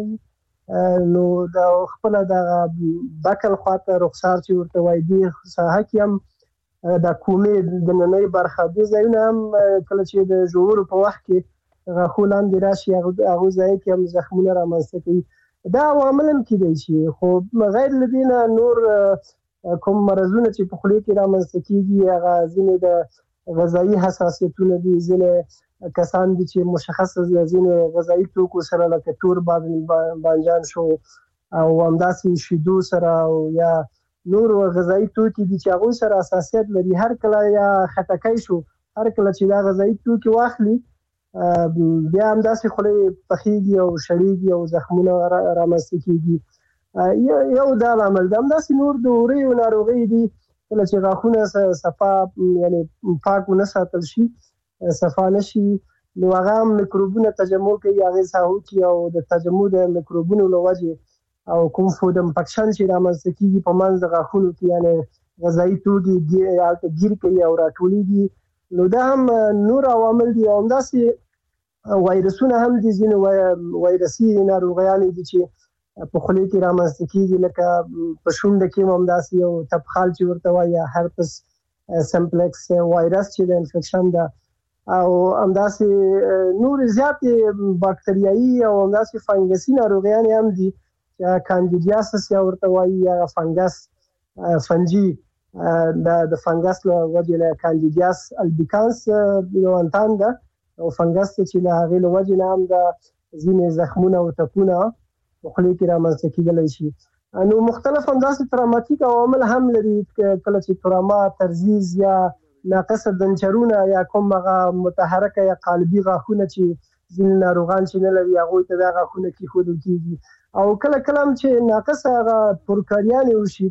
نو د خپل د بکل خواته رخسار چې ورته وایي دی ساحه کې هم د کومې د نننۍ برخه دي ځایونه هم کله چې د جوړو په وخت کې غاښونه د راشي هغه ځای کې هم زخمونه رامنځته کوي. دا عوامل هم کېدای شي، خو غیر لدینه نور کوم مرزونه چې په خولې کې رامنځته کیږي هغه ځینې د غذایی حساسیتونه دي، ځینې کسان دي چې مشخص ځینې غذایی توکو سره لکه تور بانجان شو او همداسې شیدو سره او یا نور غذایی توکي دي چې هغه سره حساسیت لري. هر کله یا خټکای شو هر کله چې دا غذایی توکي واخلي بیا هم داسې خولې پخېږي او شړېږي او زخمونه رامنځته کېږي. یو دا عمل ده. همداسې نور د اورې ناروغۍ دي کله چې غاښونه صفا یعنی پاک نه ساتل شي، صفا نشي، نو هغه میکروبونه تجمع کوي، هغه ساحو کې او د تجمع د میکروبونو له وجې او کوم فود انفیکشن چې رامنځته کېږي په منځ د غاښونو کې یعنی غذایی توکي ګیر کوي او راټولېږي، نو دا هم نور عوامل دي. او همداسې وایرسونه هم دي، ځینې وایرسي ناروغیان دي چې په خولې کې رامنځته کېږي، لکه په شونډه کې هم داسې یو تبخال چې ورته وایي هرپس سمپلکس وایرس چې د انفیکشن ده، او همداسې نور زیاتې باکتریایي او همداسې فنګسي ناروغیان هم دي چې کاندیدیاسس یا ورته وایي یا فنګس فنجي د فنګس له وجې له کاندیدیاس البیکانس یو انتان ده او فنګس چې له هغې له وجې نه هم د ځینې زخمونه او ټپونه په خولې کې رامنځته کېدلی شي. نو مختلف همداسې تراماتیک عوامل هم لري، کله چې تراما ترزیز یا ناقصه دنچرونه یا کوم هغه متحرکه یا قالبي غاښونه چې ځینې ناروغان چې نه لري هغوی ته دا غاښونه کېښودل کېږي، او کله کله هم چې ناقصه هغه پرکاریانې وشي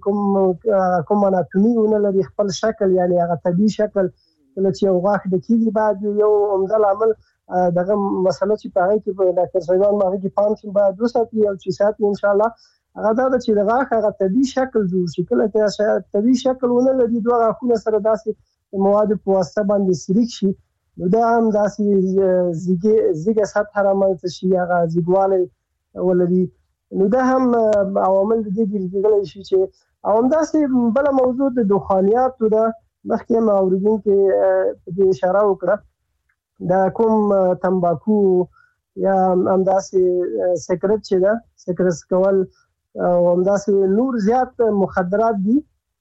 کوم اناتومي ونه لري خپل شکل یعنی هغه طبیعي شکل، کله چې یو غاښ د کېږي باید یو عمده لامل دغه مسله چې په هغه کې ډاکټر صاحبان هغه کې پام چې باید وساتي او چې ساتي ان شاء الله هغه دا چې د غاښ هغه طبیعي شکل جوړ شي. کله چې طبیعي شکل ونه لري دوه غاښونه سره داسې مواد په واسطه باندې سریک شي، نو دا هم داسې زیږه سطح رامنځته شي، هغه زیږوالی ولري، نو دا هم عوامل د دې ګرځېدلی شي. چې او همداسې بله موضوع د دخانیاتو ده، مخکې هم اورېدونکي په دې اشاره وکړه، دا کوم تمباکو یا همداسې سګرټ چې ده سګرټ کول او همداسې نور زیات مخدرات دي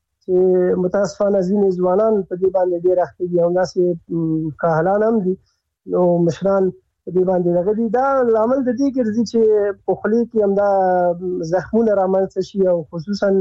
چې متاسفانه ځینې ځوانان په دې باندې ډېر اخته دي، همداسې کاهلان هم دي، نو مشران په دې باندې دغه دي. دا لامل د دې ګرځي چې په خولې کې همدا زخمونه رامنځته شي او خصوصا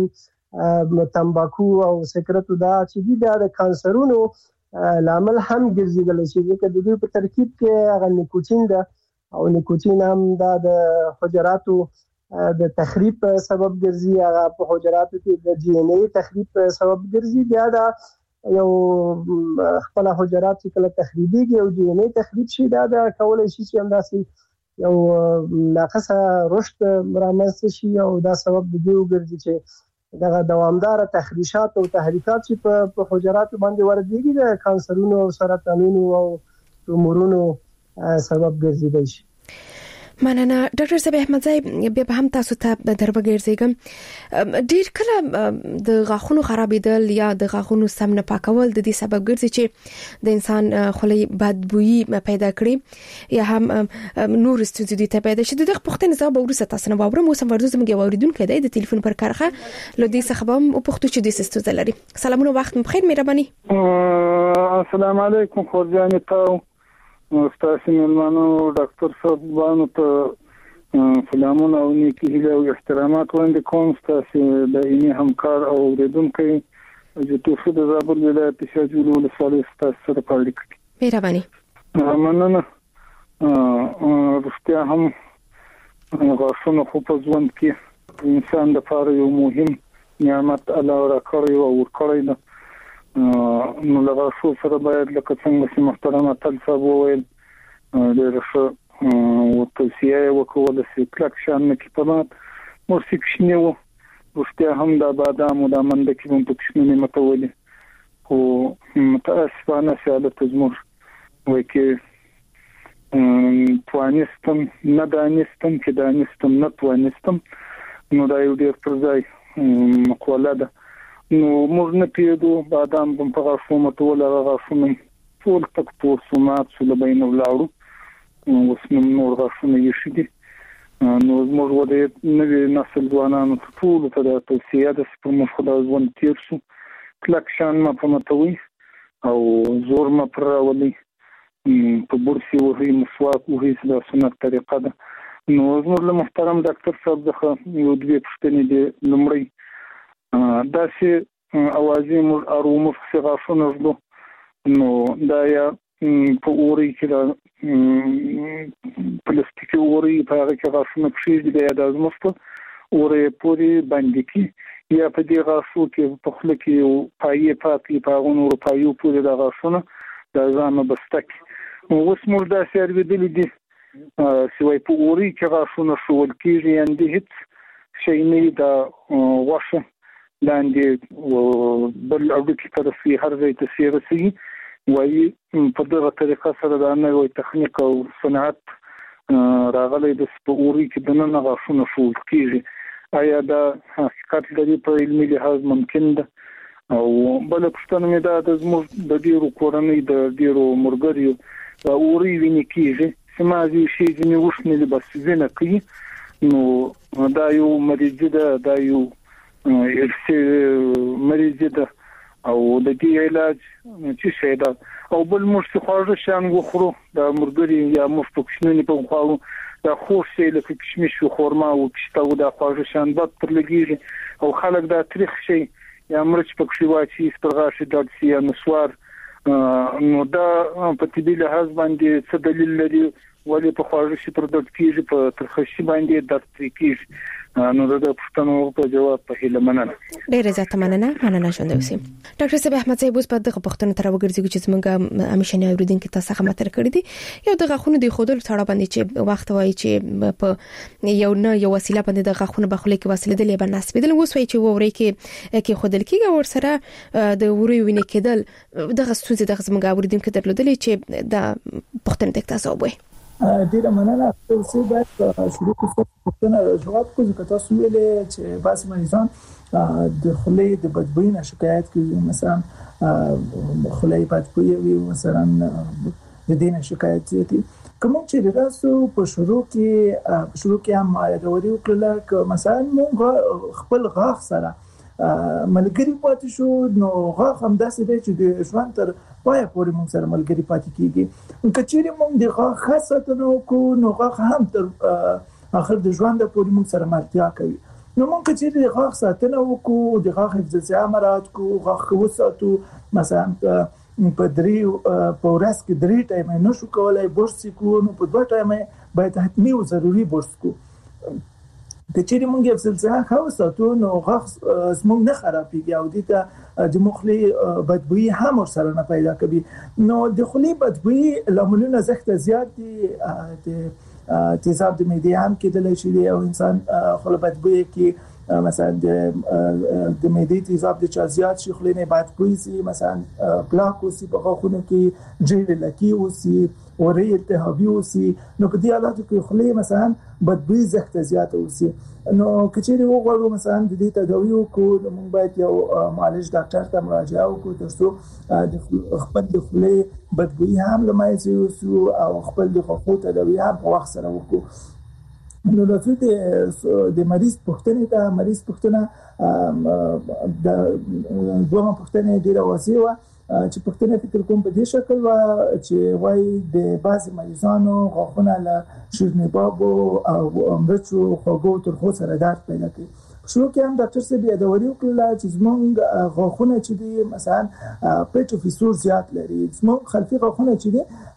تمباکو او سګرټو دا چې دي دا د کانسرونو لامل هم ګرځېدلی شي، ځکه د دوی په ترکیب کې هغه نیکوتین ده او نیکوتین هم دا د حجراتو د تخریب سبب ګرځي، هغه په حجراتو کې د ډي ان اے تخریب سبب ګرځي، بیا دا یو خپل حجرات چې کله تخریبيږي او دی نه تخریب شي دا کولای شي چې همداسي یو ناقصه رشد رامنځته شي او دا سبب د دې وګرځي چې دا دوامدار تخریشات او تحریکات چې په حجرات باندې ورديږي د کانسرونو او سرطانونو او تومورونو سبب ګرځي شي. مننه ډاکټر صاحب احمدزی به هم تاسو ته دربګرځم ډیر کله د غاښونو خرابېدل یا د غاښونو سم نه پاکول د دې سبب ګرځي چې د انسان خولې بدبويي پیدا کړي یا هم نور ستونزې ته پیدا شي. دغه پوښتنه زه به ورسره تاسو نه واورم. اوس هم ورته زموږ اوریدونکو د ټلیفون پر کارخه لودي څخه هم او پوښتنه چې د ستونزې لري. سلامونه وخت بخیر مهرباني. السلام علیکم خورجان تاسو استاد ملمانو ډاکټر صاحب باندې ته سلامونه او نیکی هیله او احترامات وړاندې کوم. تاسو د اینې همکار او اوریدونکو چې تاسو د زابل ولایت شاجول ولسوالۍ تاسو سره پاړی کړی. مهرباني. مننه. رښتیا هم غاښونه خو په ژوند کې انسان لپاره یو مهم نعمت الله راکړی او ورکړی دی. نو لږه شو سره باید لکه څنګه چې محترم اتل صاحب وویل ډېر ښه او توصیه وکول چې کلک شان نه کې پمات موسیقي شنو رښتیا هم د بادام او د منډه کې په کښنه متولي او متاسفانه سیاده تزمر وای کې توانستم نه دانستم چې دانستم نه توانستم نو دا یو ډېر پرځای مقوله ده. نو موږ نه پیډو بادام په غاښو متول غاښونه ټول تک پورسومات سول بین ولاړو اوس نور غاښونه یې شدي. نو موږ ودې نوې نسل ځوانانو ټول ته د توصیه ده چې موږ خدای ځوان تیر شو کلک شان ما په متوي او زور ما پر راولي په برسي وهي مسواک وهي د سنت طریقه ده. نو موږ له محترم ډاکټر صاحب څخه یو دوه پوښتنې دي. لومړی دا چې اوازې موږ ارومو غاښونه زلو نو دا یا په اوري کې دا پلاستیکي اوري په هغه کې غاښونه پښې دي دا زموږ اوري پوری باندې کې یا په دې غاښو کې په خله کې پایې پاتې په غونو پایو پوری دا غاښونه دا ځانه بستک اوس موږ دا سرویدل دي سوي په اوري کې غاښونه شول کېږي اندې هیڅ شي نه دا واشه لاندې بل اړو کې طرفي هر ځای ته سیرسي وایي په دغه طریقه سره دا نوې تخنیک او صنعت راغلي د سپوري کې د نن غاښونو شول کېږي. آیا دا حقیقت لري په علمي لحاظ ممکن ده؟ او بل پښتنه مې دا د زموږ د ډیرو کورنۍ د ډیرو مرګریو دا اوري ویني کېږي چې ما دې شي ځنې وښنې بس زنه کوي نو دا یو مریض ده دا یو مریض ده او د دې علاج چې شي دا او بل موږ خواږه شان غوخرو دا مرګري یا موږ په کښنې په خواو دا خوش شي لکه کشمش او خورما او کشته دا خواږه شان بد پر لګیږي او خلک دا تاریخ شي یا مرچ په کښې واچي سپرغاشه د سي نسوار نو دا په طبي لحاظ باندې څه دلیل لري ولی په خواږه شي پر د کیږي په ترخشي باندې درد کیږي. نو دا پښتنو په جواب په هیله مننه. ډېر زیات مننه شوند اوسئ. ډاکټر صاحب احمد صاحب اوس په دغه پښتنو تر وګرځي چې موږ همیشنه اوریدونکو تاسو څخه متر کړی دي یو دغه خونه دی خودل څړه باندې چې وخت وای چې په یو وسیله باندې دغه خونه بخله کې وسیله دی به نسبیدل اوس وای چې ووري کې خودل کېږي ور سره د ووري وینې کېدل دغه ستونزې دغه موږ اوریدونکو درلودل چې دا پښتنه تک تاسو وای. ډیره مننه. تاسو باید شروع کوئ پښتنه جواب کوئ چې تاسو ویلې چې بعض مریضان د خولې د بدبوئی نه شکایت کوي مثلا خولې بدبوئی وي مثلا د دې نه شکایت کوي کوم چې تاسو په شروع کې هم یادوري وکړل ک مثلا موږ خپل غاښ سره ملګری پاتې شو نو غاښ هم داسې دی چې د ژوند تر پای پورې موږ سره ملګری پاتې کیږي کچېرې موږ د غاښ خاصتنو کو نو غاښ هم تر اخر د ژوند پورې موږ سره مرتیا کوي نو موږ کچېرې د غاښ ساتنه وکړو د غاښ حفظ مراعات کو غاښ وساتو مثلا په ورځ کې 3 ټایمه نشو کولای برس کو نو په 2 ټایمه باید حتمی او ضروری برس کو کچېری مونږ یو سلسله خو ساتو نو غاښ زموږ نه خرابېږي او د مخلي بدبوئی هم سره نه پیدا کوي. نو د خولي بدبوئی لاملونه زخت زیات دي، د تیزاب د معدې هم کېدلی شي او انسان خپل بدبوئی کې مثلا د معدې تیزاب د چا زیات شي، خولي نه بدبوئی سي، مثلا پلاک وسی په غاښونو کې جیل لکی وسی اوري التهابي وسی، نو په دې حالاتو کې خولي مثلا بدبوئی زخت زیات وسی. نو کچېری وګورو مثلا د دې تداوی کو موږ باید یو معالج ډاکټر ته مراجعه وکړو ترڅو د خپل د خولي بدبوئی هم لمایځي او خپل د خولي تداوی هم په وخت سره وکړو. نو راځي د مریض پوښتنه ته مریض پوښتنه د دوه پوښتنه ډیره واسیه چې پښتنه فکر کوم په دې شکل چې وای د بعض مریضانو غاښونه له شیرنیباب او مرچو خوږو ترخو سره درد پیدا کوي. شروع کې هم ډاکټر صاحب یادوري وکړه چې زموږ غاښونه چې دي مثلا پیټو فیسور زیات لري، زموږ خلفي غاښونه چې دي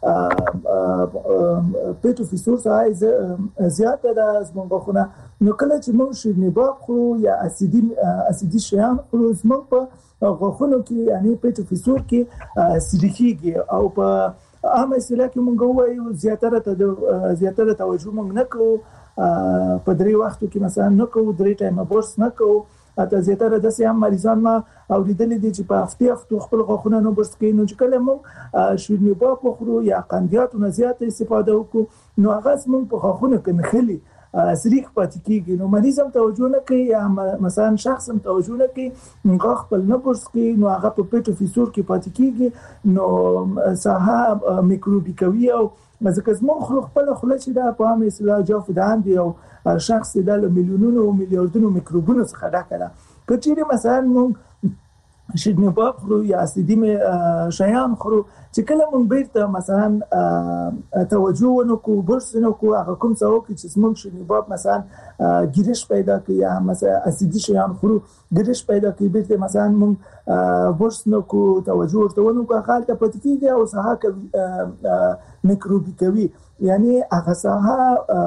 پیټو فیسور زیات ده زموږ غاښونه. نو کله چې موږ شیرنیباب خورو یا اسیدي شیان خورو زموږ په غاښونو کې یعنی پیټو فیسور کې سریکيږي او په عامه اصطلاح کې موږ وایو زیاتره توجه موږ نه کوو په درې وختو کې مثلا نه کوو، درې ټایمه برس نه کوو. اته زیاتره د سیام مریضان ما اوریدل دي چې په هفته خپل غاښونه نو برس کوي. نو چې کله موږ شیرنیباب خورو یا قندیاتو نه زیات استفاده وکړو نو هغه موږ په غاښونو کې نخلي سریخ پاتې کیږي. نو مریض هم توجه نه کوي یا مثلا شخص هم توجه نه کوي، غاښ خپل نه برس کوي نو هغه په پیټو فیسور کې پاتې کیږي، نو ساحه میکروبي کوي او ځکه زموږ خپل خله چې دا په عامه اصطلاح جوف دان دی او شخص د میلیونونو او میلیاردونو میکروبونو څخه ډک ده. کچېری مثلا موږ شیرنیباب خورو یا اسیدي شیان خورو چې کله موږ بیرته مثلا توجه ونکړو برس ونکړو هغه کوم څه وکړي چې موږ شیرنیباب مثلا ګیرش پیدا کوي یا مثلا اسیدي شیان خورو ګیرش پیدا کوي، بیرته مثلا موږ برس نکړو توجه ورته ونکړو هغه ته پاتې کیږي او ساحه میکروبي کوي، یعنی هغه ساحه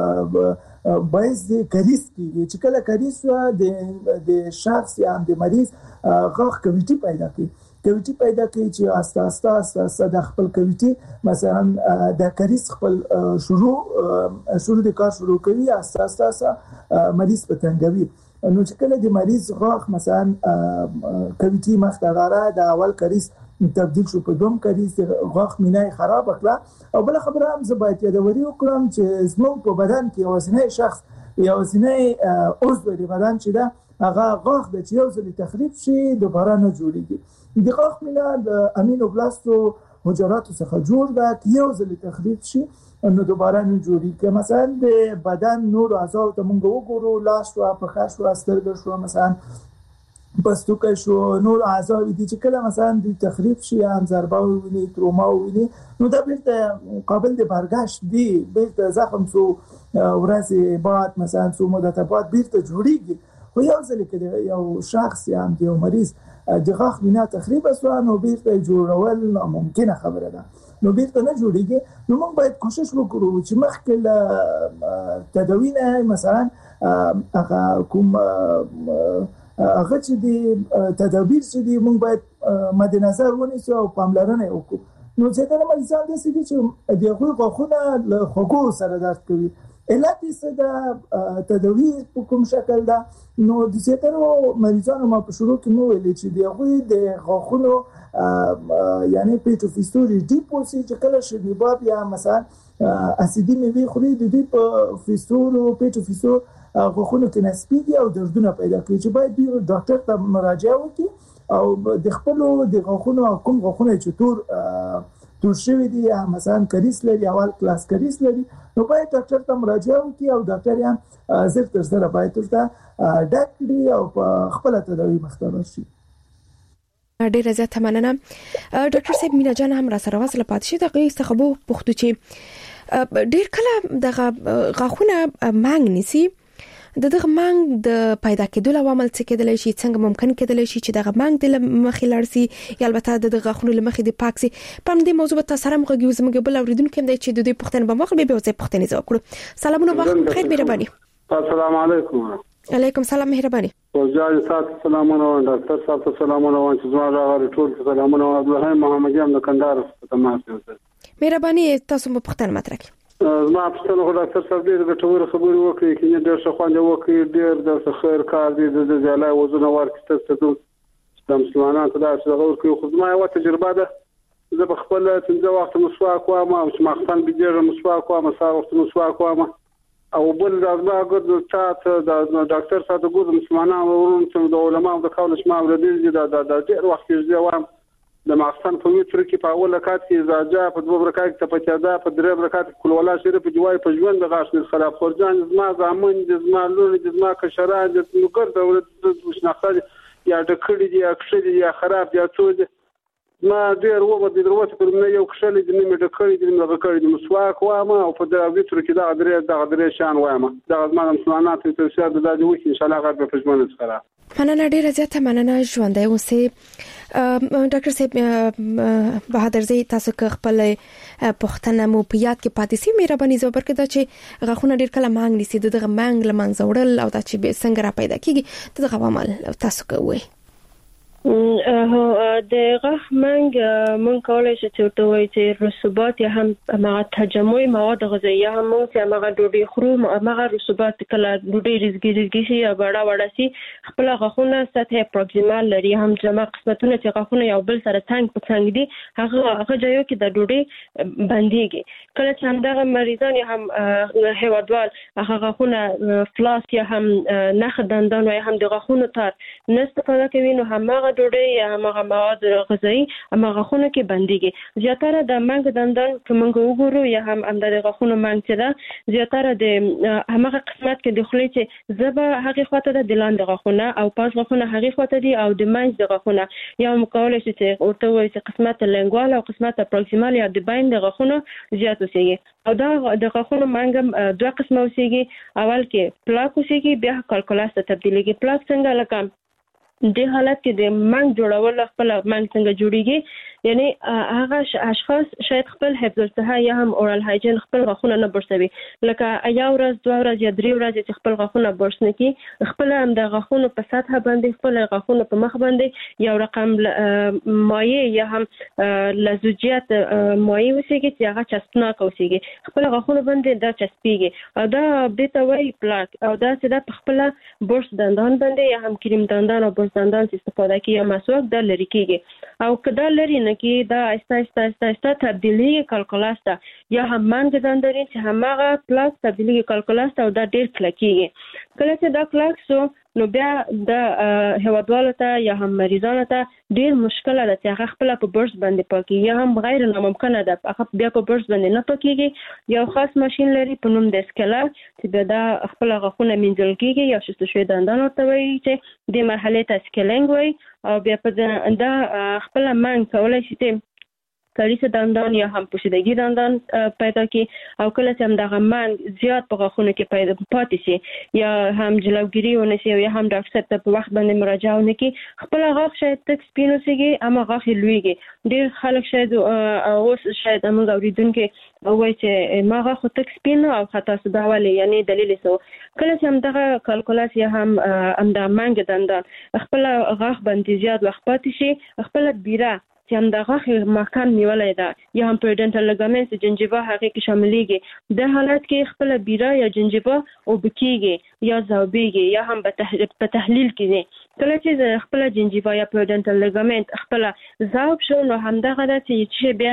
باعث د کریس کیږي. چې کله کریس د شخص یا د مریض غاښ کویټي پیدا کوي چې اساسا د خپل کویټي مثلا د کریس خپل شروع د کار شروع کوي اساسا مریض په تنګوي. نو چې کله د مریض غاښ مثلا کویټي مختغاره د اول کریس تبدیل شو په دوم کریس غاښ مینای خراب کړه. او بل خبره هم زه باید یادوري وکړم چې زموږ په بدن کې یوازینی شخص یوازینی عضو د بدن چې دا هغه غاښ د چې یو ځل تخریب شي دوباره نه جوړیږي. د غاښ مینا د امینوبلاستو حجراتو څخه جوړ ده، یو ځل تخریب شي نو دوباره نه جوړیږي. مثلا د بدن نور اعضاء ته موږ وګورو، لاس او پښه شو، سترګې شو، مثلا پستوکه شو، نور اعضاء دي چې کله مثلا د تخریب شي یا ضربه ویني تروما ویني نو دا بیرته قابل د برگشت دي، بیرته زخم سو ورځې بعد مثلا سو مدت بعد بیرته جوړیږي. خو یو ځل کې یو شخص یا یو مریض د غاښ مینا تخریب شو نو بیرته جوړول ناممکنه خبره ده، نو بیرته نه جوړیږي. نو موږ باید کوشش وکړو چې مخکې تداوی نه مثلا هغه کوم هغه چې د تدابیر چې دی موږ باید مد نظر ونیسو او پاملرنه وکړو. نو ځکه مریضان د سړي چې د غاښونه له خوږو سره درد کوي، علت یې د تداوی په کوم شکل ده. نو د ځکه مریضانو ما په شروع کې مو ویل چې د غاښونو یعنی پیټو فیسور دی پوسی چې کله شیرنیباب یا مثلا اسیدي میوه خوري د دې په فیسور او پیټو فیسور غاښونو کې نسبیږي او دردونه پیدا کوي چې باید ډاکټر ته مراجعه وکړي او د خپل د غاښونو کوم غاښونه چې تور شوی دي مثلا کریس لري اول کلاس کریس لري نو باید ډاکټر ته مراجعه وکړي او ډاکټر یې زر تر زر باید ورته ډاکټري او خپل تداوی مختبر شي. ډېر زیات مننه ډاکټر صاحب. مینا جان هم را سره وصله پاتې شي د قیس خبو پوښتو چې ډېر کله د غاښونه مانګ نسی دغه مانګ د پیدا کېدو عوامل څه کېدلی شي، څنګه ممکن کېدلی شي چې دغه مانګ د مخې لاړ شي یا البته د غاښونو لمخې د پاک شي. په دې موضوع به تاسو سره موږ بل اوریدونکو هم د چې د دې پوښتنې په مخ به ځای پوښتنې ځواب کړو. سلامونه وخت خیر مهرباني. السلام علیکم. علیکم سلام مهرباني. وزارت صحت سلامونه ډاکټر صاحب ته سلامونه وایم چې زما راغلي ټول سلامونه عبدالرحیم محمدي هم د کندهار په تماس یم. مهرباني تاسو په پښتنه مطرح کړئ. زما پښتنه خو ډاکټر صاحب ډېر ګټورې خبرې وکړې چې ډېر ښه خوند وکړي ډېر د خیر کار دی د ځای وزن ورکړي ته د مسلمانانو ته دا څه ورکړي خو زما یو تجربه ده زه په خپل څنګه وخت مسواک وایم او چې مخکې بيجره مسواک وایم سار وخت مسواک وایم او بل د ازماګو د چات د ډاکټر صاحب د ګور مسلمانانو ورون چې د علماء د قول شمال د دې د ډېر وخت کې وایم د مخکې په وتر کې په اول رکعت کې زاجا په دوه رکعت کې په چادا په درې رکعت کې کول ولا شریف په جوای په ژوند د غاښ خراب خورجان زما زامن د زما لور د زما کشران د نوکر د شناخت یا د کړي دی اکشلي یا خراب یا څه ما ډیر وبد دروته پر نه یو کښلې د نیمه د کړي د نیمه کړي د مسواک وامه او په دغه وتر کې دا درې شان وامه دا زما مسلمانانو ته تشهد د دې وکی ان شاء الله غږ په ژوند سره مننه ډیره زیاته مننه ژوندۍ اوسې ډاکټر صاحب بهادر زی تاسو خپل پښتنه مو په یاد کې پاتې سي مهرباني زو برکه دا چې غاخونه ډیر کله مانګ نيسي دغه مانګ لمن زوړل او دا چې به څنګه را پیدا کیږي دغه عمل تاسو کوي د غاښ منګ مونږ کولای شو چې وایي چې رسوبات یا هم هغه تجمع مواد غذایي هم مونږ چې هغه ډوډۍ خورو هغه رسوبات کله ډوډۍ رزګي شي یا وړه سي خپل غاښونه سطح پروکسیمال لري هم جمع قسمتونه چې غاښونه یو بل سره څنګ په څنګ دي هغه ځایو کې د ډوډۍ بنديږي کله چې همدغه مریضان یا هم هیوادوال هغه غاښونه فلاس یا هم نخ دندان یا هم د غاښونو تار نه استفاده کوي نو همغه ډوډۍ یا هغه مواد غذایی هغه خونه کې بنديږي زیاتره د منګ دندان کومه وګورو یا هم د غاښونو منګ چې دا زیاتره د هغه قسمت کې د خولې چې زبه هغه خواته د دلاند غاښونه او پاس غاښونه هغه خواته دي او د منځ د غاښونه یا مقاوله چې ورته وایي چې قسمت لنګوال او قسمت پروکسیمال یا د باین د غاښونو زیات اوسېږي او دا د غاښونو منګ دوه قسمه اوسېږي اول کې پلاک اوسېږي بیا کالکولاس ته تبدیلېږي پلاک څنګه لکه د حالت کې د منګ جوړول خپل منګ څنګه جوړیږي یعنی هغه اشخاص شاید خپل حفظ الصحه یا هم اورال هایجین خپل غاښونه نه برسوي لکه یا ورځ دوه ورځې یا درې ورځې چې خپل غاښونه برس نه کی خپل هم د غاښونو په سطح باندې خپل غاښونه په مخ باندې یو رقم مایع یا هم لزوجیت مایع وسیږي چې هغه چسپناک وسیږي خپل غاښونه باندې دا چسپیږي او دا به ته وایي پلاک او دا چې د خپل برس دندان باندې یا هم کریم دندان او دندان چې استفاده کوي یا مسواک د لری کیږي او کدا لری نه کی دا استا تبدیلی کالکولاس ته یا هم منګ دندري چې همغه پلاس تبدیلی کالکولاس ته او دا ډیر کلکیږي کله چې دا کلک سو نو بیا د هوادوالو ته یا هم مریضانو ته ډیر مشکل ده چې هغه خپل په برس باندې پاکي یا هم غیر ناممکن ده هغه بیا په برس باندې نه پاکيږي یو خاص ماشين لري په نوم د سکلر چې دا خپل غاښونه منځل کیږي یا شست شوی دندان ورته وایي چې د مرحله ته سکلینګ وایي او بیا په دا خپل منګ کولای شي کلیسه دندان یا هم پوشیدگی دندان پیدا کی او کله چې هم دغه منګ زیات په غاښونو کې پیدا پاتې شي یا هم جلوګیری ونشي یا هم ډاکټر صاحب ته په وخت باندې مراجعه ونکي خپل غاښ شاید تک سپین وسیږي اما غاښ لویږي ډیر خلک شاید اوس شاید موږ اوریدونکو وایي چې ما غاښ تک سپین او خطا سداواله یعنی دلیل سو کله چې هم دغه کالکولاس یا هم د منګ دندان خپل غاښ باندې زیات وخت پاتې شي خپل بیره چې هم دغه مکان نیولای ده یا هم پریډنټل لګامنټ جنجیوا هغه کې شاملېږي د حالت کې خپل بیره یا جنجیوا او بکیږي یا زاوبېږي یا هم په تحلیل کې کله چې خپل جنجیوا یا پریډنټل لګامنټ خپل زاوب شو نو همدغه د چې بیا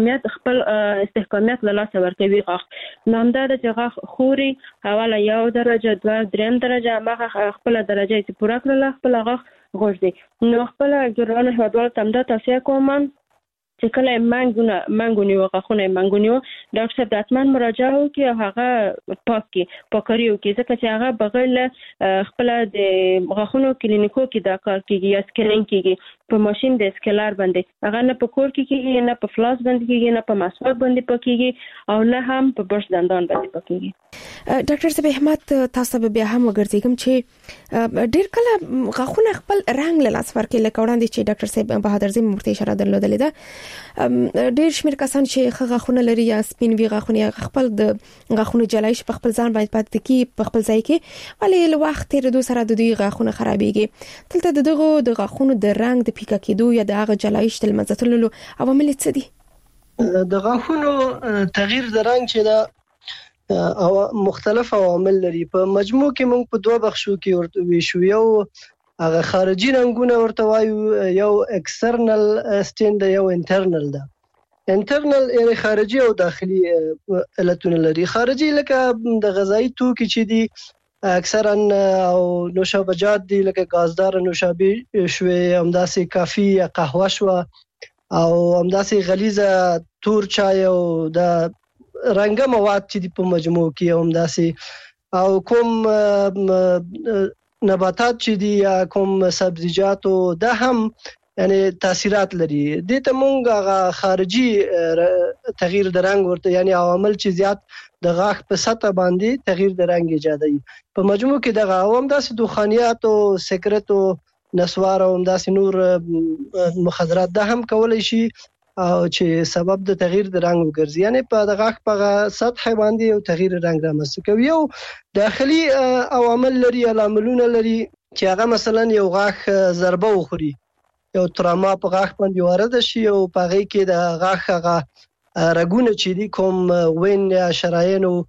استحکامیت له لاسه ورکوي غاښ نو همدغه چې غاښ خوري حواله یو درجه دوه دریم درجه هغه خپل درجه چې پوره کړل خپل غاښ غوړ دي نو خپل ګرانه هوادوال تم دا توصیه کوم چې کله منګونی غاښونه منګونی ډاکټر صاحب د اتمن مراجعه وکړي او هغه پاکري وکړي ځکه چې هغه بغیر خپل د غاښونو کلینیکو کې دا کار کیږي یا سکرینینګ کیږي په ماشين د اسکلر باندې هغه نه په کور کې کیږي نه په فلاس باندې کیږي نه په مسواک باندې پکېږي او نه هم په برش دندان باندې پکېږي. ډاکټر صاحب احمد تاسو به بیا هم وګرځیږم چې ډیر کله غاښونه خپل رنگ له لاس ورکړي لکه وړاندې چې ډاکټر صاحب بهادر زم مرتي اشاره درلودلې ده ډیر شمیر کسان چې غاښونه لري یا سپین وی غاښونه خپل د غاښونو جلایش په خپل ځان باندې پاتې کی په خپل ځای کې ولې له وخت تیرېدو سره د دوی غاښونه خرابېږي. دلته دغه د غاښونو د رنگ د پیکا کېدو یا د هغه جلایش د منځتللو عوامل څه دي؟ د غاښونو تغییر د رنگ چې دا او مختلف عوامل لري. په مجموع کې موږ په دوه بخشو کې ورته ویشو. یو هغه خارجي رنگونه ورته وایو، یو ایکسترنل سټین ده، یو انټرنل ده. انټرنل یعنی خارجي او داخلي علتونه لري. خارجي لکه د غذایی توکي چې دي اکثرا او نوشابجات دي لکه غازدار نوشابه شوي، همداسې کافي یا قهوه شو او همداسې غلیظه تور چای او د رنګه مواد چې په مجموع کې همداسې او کوم نباتات چې دي یا کوم سبزیجات ده هم یعنی تاثیرات لري. دې ته مونږه خارجي تغییر د رنگ ورته یعنی عوامل چې زیات د غاښ په سطح باندې تغییر د رنگ ایجادوي. په مجموع کې دغه عوامل داسې دخانیات او سیګریټ او نسوار او همداسې نور مخدرات ده هم کولای شي او چې سبب د تغییر د رنگ وګرځي. یعنی په د غاښ په سطح باندې یو تغییر رنگ رامنځته کوي. یو داخلي عوامل لري، عواملونه لري چې هغه مثلا یو غاښ ضربه وخوري، یو تراما په غاښ باندې وارد شي او په هغه کې د غاښ هغه رګونه چې دي کوم وین یا شرايين او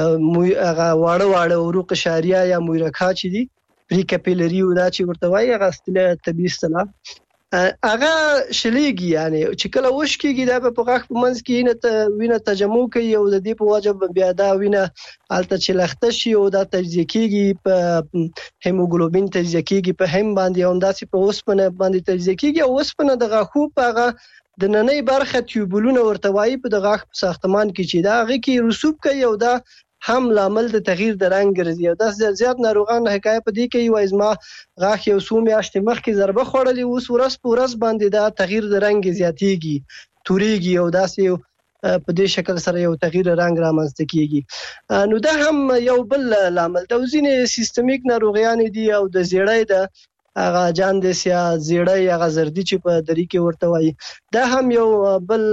هغه واړه عروق شاریه یا مویرکا چې دي پری کپیلری او دا چې ورته وایي هغه ستله طبي اصطلاح هغه شلیږي. یعنی چې کله وش کېږي دا په غاښ په منځ کې وینه تجمع کوي او د دې په وجه بیا دا وینه الته چې لخته شي او دا تجزیه کېږي په هیموګلوبین تجزیه کېږي په هم باندې او همداسې په اوسپنه باندې تجزیه کېږي او اوسپنه د غاښو په هغه د نننۍ برخه ټیوبولونه ورته وایي په د غاښ په ساختمان کې چې دا هغه کې رسوب کوي او دا هم لامل د تغییر د رنگ ګرځي. او دا زیات ناروغان حکایت په دې کوي وایي زما غاښ یو څو میاشتې مخکې ضربه خوړلې، اوس ورځ په ورځ باندې دا تغییر د رنگ زیاتېږي، تورېږي او داسې په دې شکل سره یو تغییر رنگ رامنځته کیږي. نو دا هم یو بل لامل د ځینې سیستمیک ناروغیان دي او د زیړی د هغه جاندیس یا زیړی هغه زردی چې په دری کې ورته وایي دا هم یو بل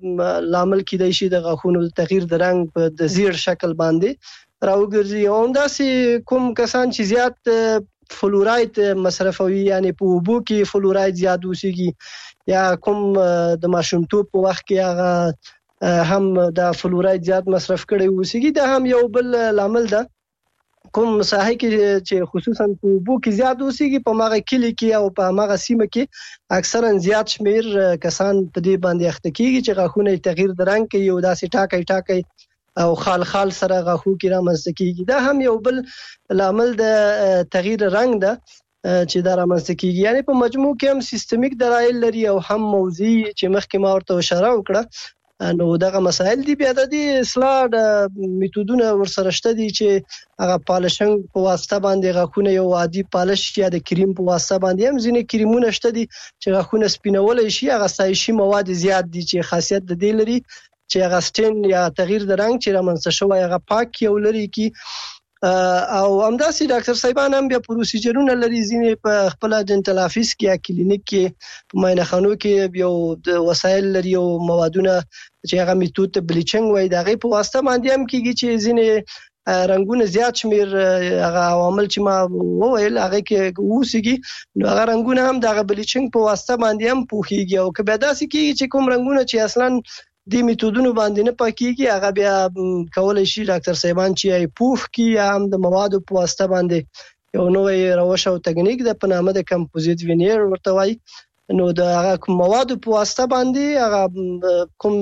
لامل کیدای شي د غاښونو تغییر د رنگ په د زیړ شکل باندې راوګرځي. او همداسې کوم کسان چې زیات فلوراید مصرفوي یعنی په اوبو کې فلوراید زیات اوسېږي یا کوم د ماشومتوب په وخت کې هغه هم د فلوراید زیات مصرف کړي اوسېږي دا هم یو بل لامل ده. کوم ساحه کې چې خصوصا په اوبو کې زیات اوسېږي په ماغه کلی کې او په ماغه سیمه کې اکثرا زیات شمیر کسان په دې باندې اخته کیږي چې غاښونه تغییر د رنگ کوي او داسې ټاکي او خال سره غاښو کې رامنځته کیږي. دا هم یو بل لامل د تغییر رنگ ده چې دا رامنځته کیږي. یعنی په مجموع کې هم سیستمیک دلایل لري او هم موضوعي چې مخکې ما ورته اشاره وکړه. نو دغه مسائل دي بیا د اصلاح د میتودونه ورسره شته دي چې هغه پالشنګ په واسطه باندې غاښونه یو عادي پالش یا د کریم په واسطه باندې هم ځینې کریمونه شته دي چې غاښونه سپینول شي. هغه سایشي مواد زیات دي چې خاصیت د دې لري چې هغه سټین یا تغییر د رنگ چې رامنځته شوی هغه پاک یو لري کی او همداسې ډاکټر صاحبان هم بیا پروسیجرونه لري ځینې په خپل ډنټل افیس کې یا کلینیک کې په معاینخانو کې یو د وسایل لري او موادونه چې هغه میتود ته بلیچنګ وایي دغه په واسطه باندې هم کیږي چې ځینې رنگونه زیات شمیر هغه عوامل چې ما وویل هغه کې اوسېږي نو هغه رنگونه هم دغه بلیچنګ په واسطه باندې هم پوخیږي او که بیا داسې کیږي چې کوم رنگونه چې اصلا د میتودونو باندې نه پاکيږي هغه بیا کولای شي ډاکټر صاحبان چې ای پوف کی یا هم د موادو په واسطه باندې یو نوې روش او تکنیک د پنامه د کمپوزیت وینیر ورته وایي نو د هغه موادو په واسطه باندې هغه کوم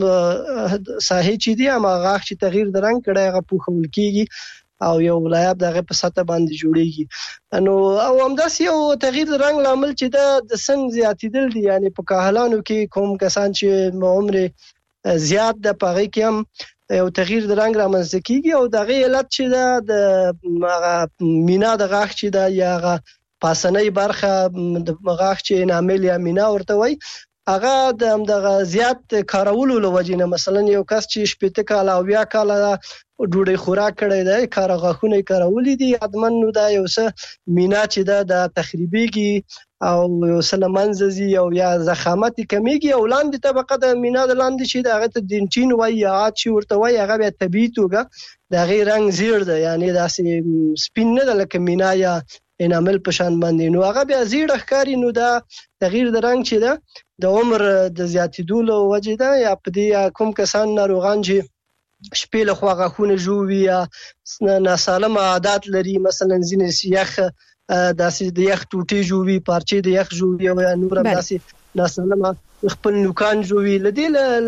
ساحې چې دی هغه غاښ چې تغییر د رنگ کړي هغه پوښول کیږي او یو ولایت دغه په سطح باندې جوړیږي نو او همداسې یو تغییر د رنگ لامل چې د سن زیاتیدل دي یعنی په کاهلانو کې کوم کسان چې عمر زیات د پاره کې هم یو تغییر د رنگ رامنځته کیږي او دغه علت چې د مینا د غاښ چې د یا پاسنۍ برخه د غاښ چې انامل یا مینا ورته وای هغه د زیات کارولو لوجینه مثلا یو کس چې 70 کال او 20 کال ډوډۍ خوراک کړی دی کار غاښونه کارولې دي ادمن نو دا یو څه مینا چې د تخریبيږي او یو څه لمنځي او یا زخامت کمیږي او لاندې طبقه د مینا د لاندې چې دغه ته دینچین وای یا چې ورته وای هغه به طبيعي توګه د غیر رنگ زیړ دی یعنی داسې سپین نه د لکه مینا یا انامل په شان باندې نو هغه بیا زیړ ښکاری نو دا تغییر د رنگ چې ده د عمر د زیاتیدو له وجې ده یا په دې کوم کسان ناروغان چې شپې له خوا غاښونه ژووي یا ناسالم عادات لري مثلا ځینې یخ داسې د یخ ټوټې ژووي پارچې د یخ ژووي او یا نور داسې ناسالم خپل نوکان ژووي لدی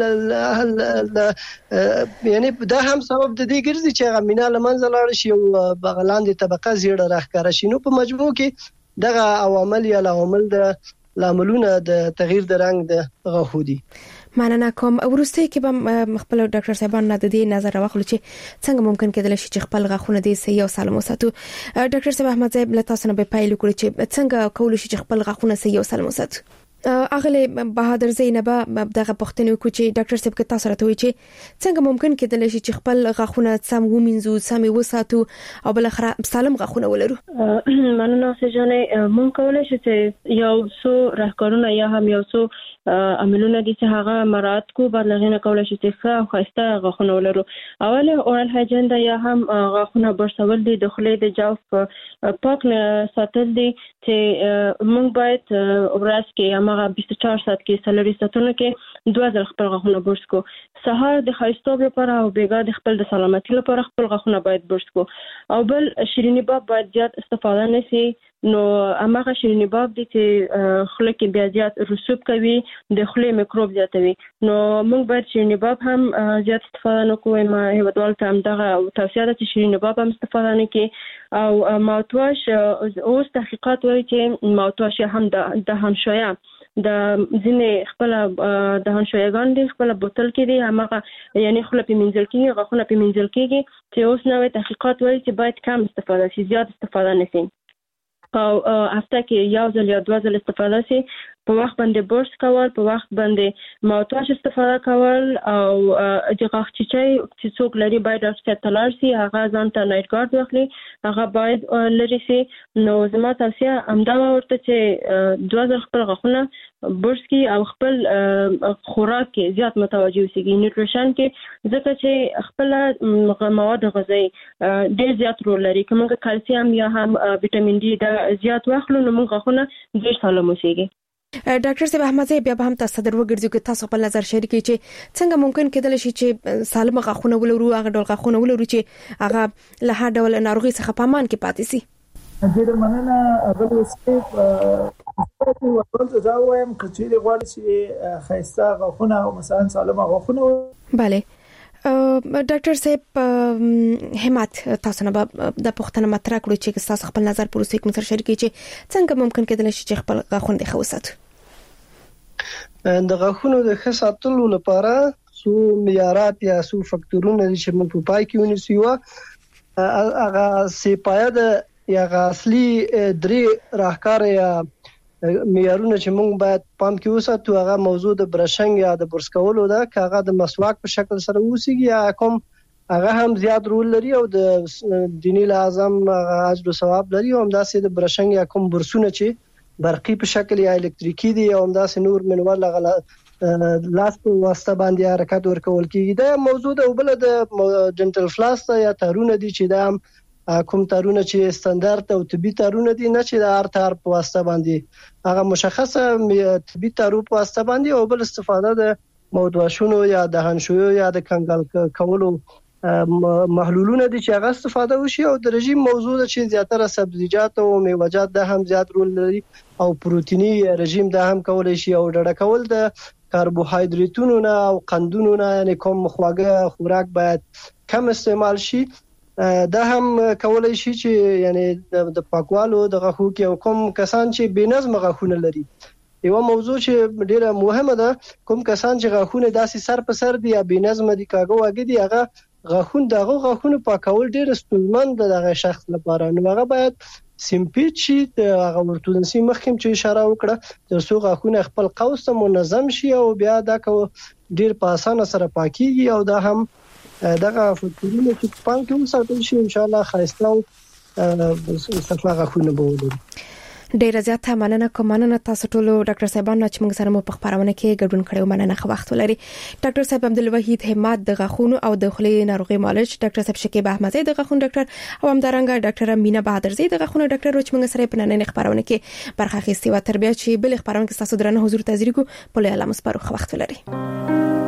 یعنی دا هم سبب د دې ګرځي چې هغه مینا لمنځه لاړ شي او بغلاندې طبقه زیړه راښکاره شي نو په مجموع کې دغه عوامل یا عوامل د لاملونه د تغییر د رنگ د غاښو دي مننه کوم ورسته کې به خپل ډاکټر صاحبان نه د دې نظر واخلو چې څنګه ممکن کېدل شي چې خپل غاښونه دې صحیح او سالم وساتو ډاکټر صاحب احمد صاحب له تاسو نه به پایل کړی چې څنګه کول شي چې خپل غاښونه صحیح او سالم وساتو اغله بهادر زینب دغه پښتنو کو چې ډاکټر صاحب کې تاسو راته وی چې څنګه ممکن کېدل شي چې خپل غاښونه سم ومنځو سم وساتو او بل اخر سالم غاښونه ولرو مننه سجانه مونږ کولای شو چې یو څو راهکارونه یا هم یو څو عملونه دي چې هغه مراد کو بدلغینه کولای شي چې ښه خسته غاښونه ولرو اوله اورال هایجین دا یا هم غاښونه برسول دي د خولې د جوف پاک ساتل دي چې مونږ باید ورځ کې هغه 24 ساعت کې سلوري ساتونه کې 2000 خپل غاښونه برس کو سهار د خایستوب لپاره او بیګا د خپل د سلامتي لپاره خپل غاښونه باید برس کو او بل شیرینی باب باید زیات استفاده نشي نو هغه شیرینی باب دي چې خله کې بیا زیات رسوب کوي د خله میکروب زیاتوي نو موږ باید شیرینی باب هم زیات استفاده نکوو ما هیوادوال ته هم دغه توصیه ده چې شیرینی باب هم استفاده نکړي او ماوتواش اوس تحقیقات وایي چې ماوتواش هم د هنشویا د ځینې خپل د هنشویاګان دي خپل بوتل کې دي هغه یعنی خپل په منځل کې غاښونه په منځل کې چې اوس نوې تحقیقات وایي چې باید کم استفاده شي زیات استفاده نشي او هفته کې یو ځل یا دوه ځل استفاده شي په وخت باندې برس کول په وخت باندې ماوتواش استفاده کول او د غاښ چې څوک لري باید ډاکټر ته لاړ شي هغه ځان ته نایټ ګارد واخلي هغه باید لري شي نو زما توصیه همدا ورته چې 2000 خپل غاښونه برس کی او خپل خوراک کې زیات متوجه اوسئ نیوټریشن کې ځکه چې خپل مواد غذایی ډېر زیات رول لري کومه کلسیم یا هم وټامین ډي دا زیات واخلو نو موږ غاښونه ډېر سالم اوسئ ډاکټر صاحب احمد صاحب بیا هم تاسو در وګرځو چې تاسو خپل نظر شریکي چې څنګه ممکن کېدل شي چې سالم غاښونه ولرو هغه ډول غاښونه ولرو چې هغه له هر ډول ناروغي څخه په امان کې پاتې شي ډېر مننه هغه اوسې ورته دا وایم چې غواړي چې خیسته غاښونه او مثلا سالم غاښونه bale ډاکټر صاحب همت تاسو نه د پښتنه مطرح کړو چې تاسو خپل نظر پروسې کوم سره شریکي چې څنګه ممکن کېدل شي چې خپل غاښونه ښه وساتو د غاښونو د ښه ساتلو لپاره څو معیارات یا څو فاکتورونه چې موږ په پای کې ونیسو هغه سپایه د یا اصلي درې راهکار یا معیارونه چې موږ باید پام کې وساتو هغه موضوع د برشنګ یا د برس کولو ده هغه د مسواک په شکل سره وسیږي یا کوم هغه هم زیات رول لري او د دینی اعظم اجر او ثواب لري او همداسې د برشنګ یا کوم برسونه چې برقي په شکل یا الکتریکي دي او همداسې نور منور لغله لاس په واسطه باندې حرکت ورکول کیږي دا موضوع ده او بل د ډنټل فلاس یا تارونه دي چې دا کوم تارونه چې ستاندارد او طبي تارونه دي نه چې د هر تار په واسطه باندې هغه مشخصه طبي تارو په واسطه باندې او بل استفاده د مودواشونو یا د هنشویو یا د کنګل کولو محلولونه دي چې هغه استفاده وشي او د رژیم موضوع ده چې زیاتره سبزیجات او میوه‌جات ده هم زیات رول لري او پروتینی رژیم ده هم کولای شي او ډډه کول د کاربوهایډریټونو نه او قندونو نه یعنی کوم خواږه خوراک باید کم استعمال شي دا هم کولای شي چې یعنی د پاکوالو د غاښو کې کوم کسان چې بېنظم غاښونه لري یو موضوع چې ډیره مهمه ده کوم کسان چې غاښونه داسې سر په سر دي یا بېنظم دي کاغه واګي دي هغه غاښونه پاکول ډیر ستونزمن ده دغه شخص لپاره نو هغه باید سیمپیچ شي هغه ورتونسي مخکم چې اشاره وکړه تر څو غاښونه خپل قوس ته منظم شي او بیا دا ډیر په اسانه سره پاکيږي او دا هم دغه فکرونه چې پام کې وساتل شي ان شاء الله خاصه او صفه غاښونه به ولري. ډیره زیاته مننه تاسو ټول ډاکټر صاحبانو چې موږ سره مو په خبرونه کې ګډون کړو. مننه خو وخت ولري. ډاکټر صاحب عبدالوحید همت د غاښونو او د خولې ناروغي معالج، ډاکټر صاحب شکیب احمدزی د غاښونو ډاکټر او همدارنګه ډاکټر مینا بهادرزی د غاښونو ډاکټر چې موږ سره په نننې خبرونه کې برخه اخیستې و. تربیه چې بل خبرونه کې تاسو درنه حضور تازریکو په لاله مسپارو وخت ولري.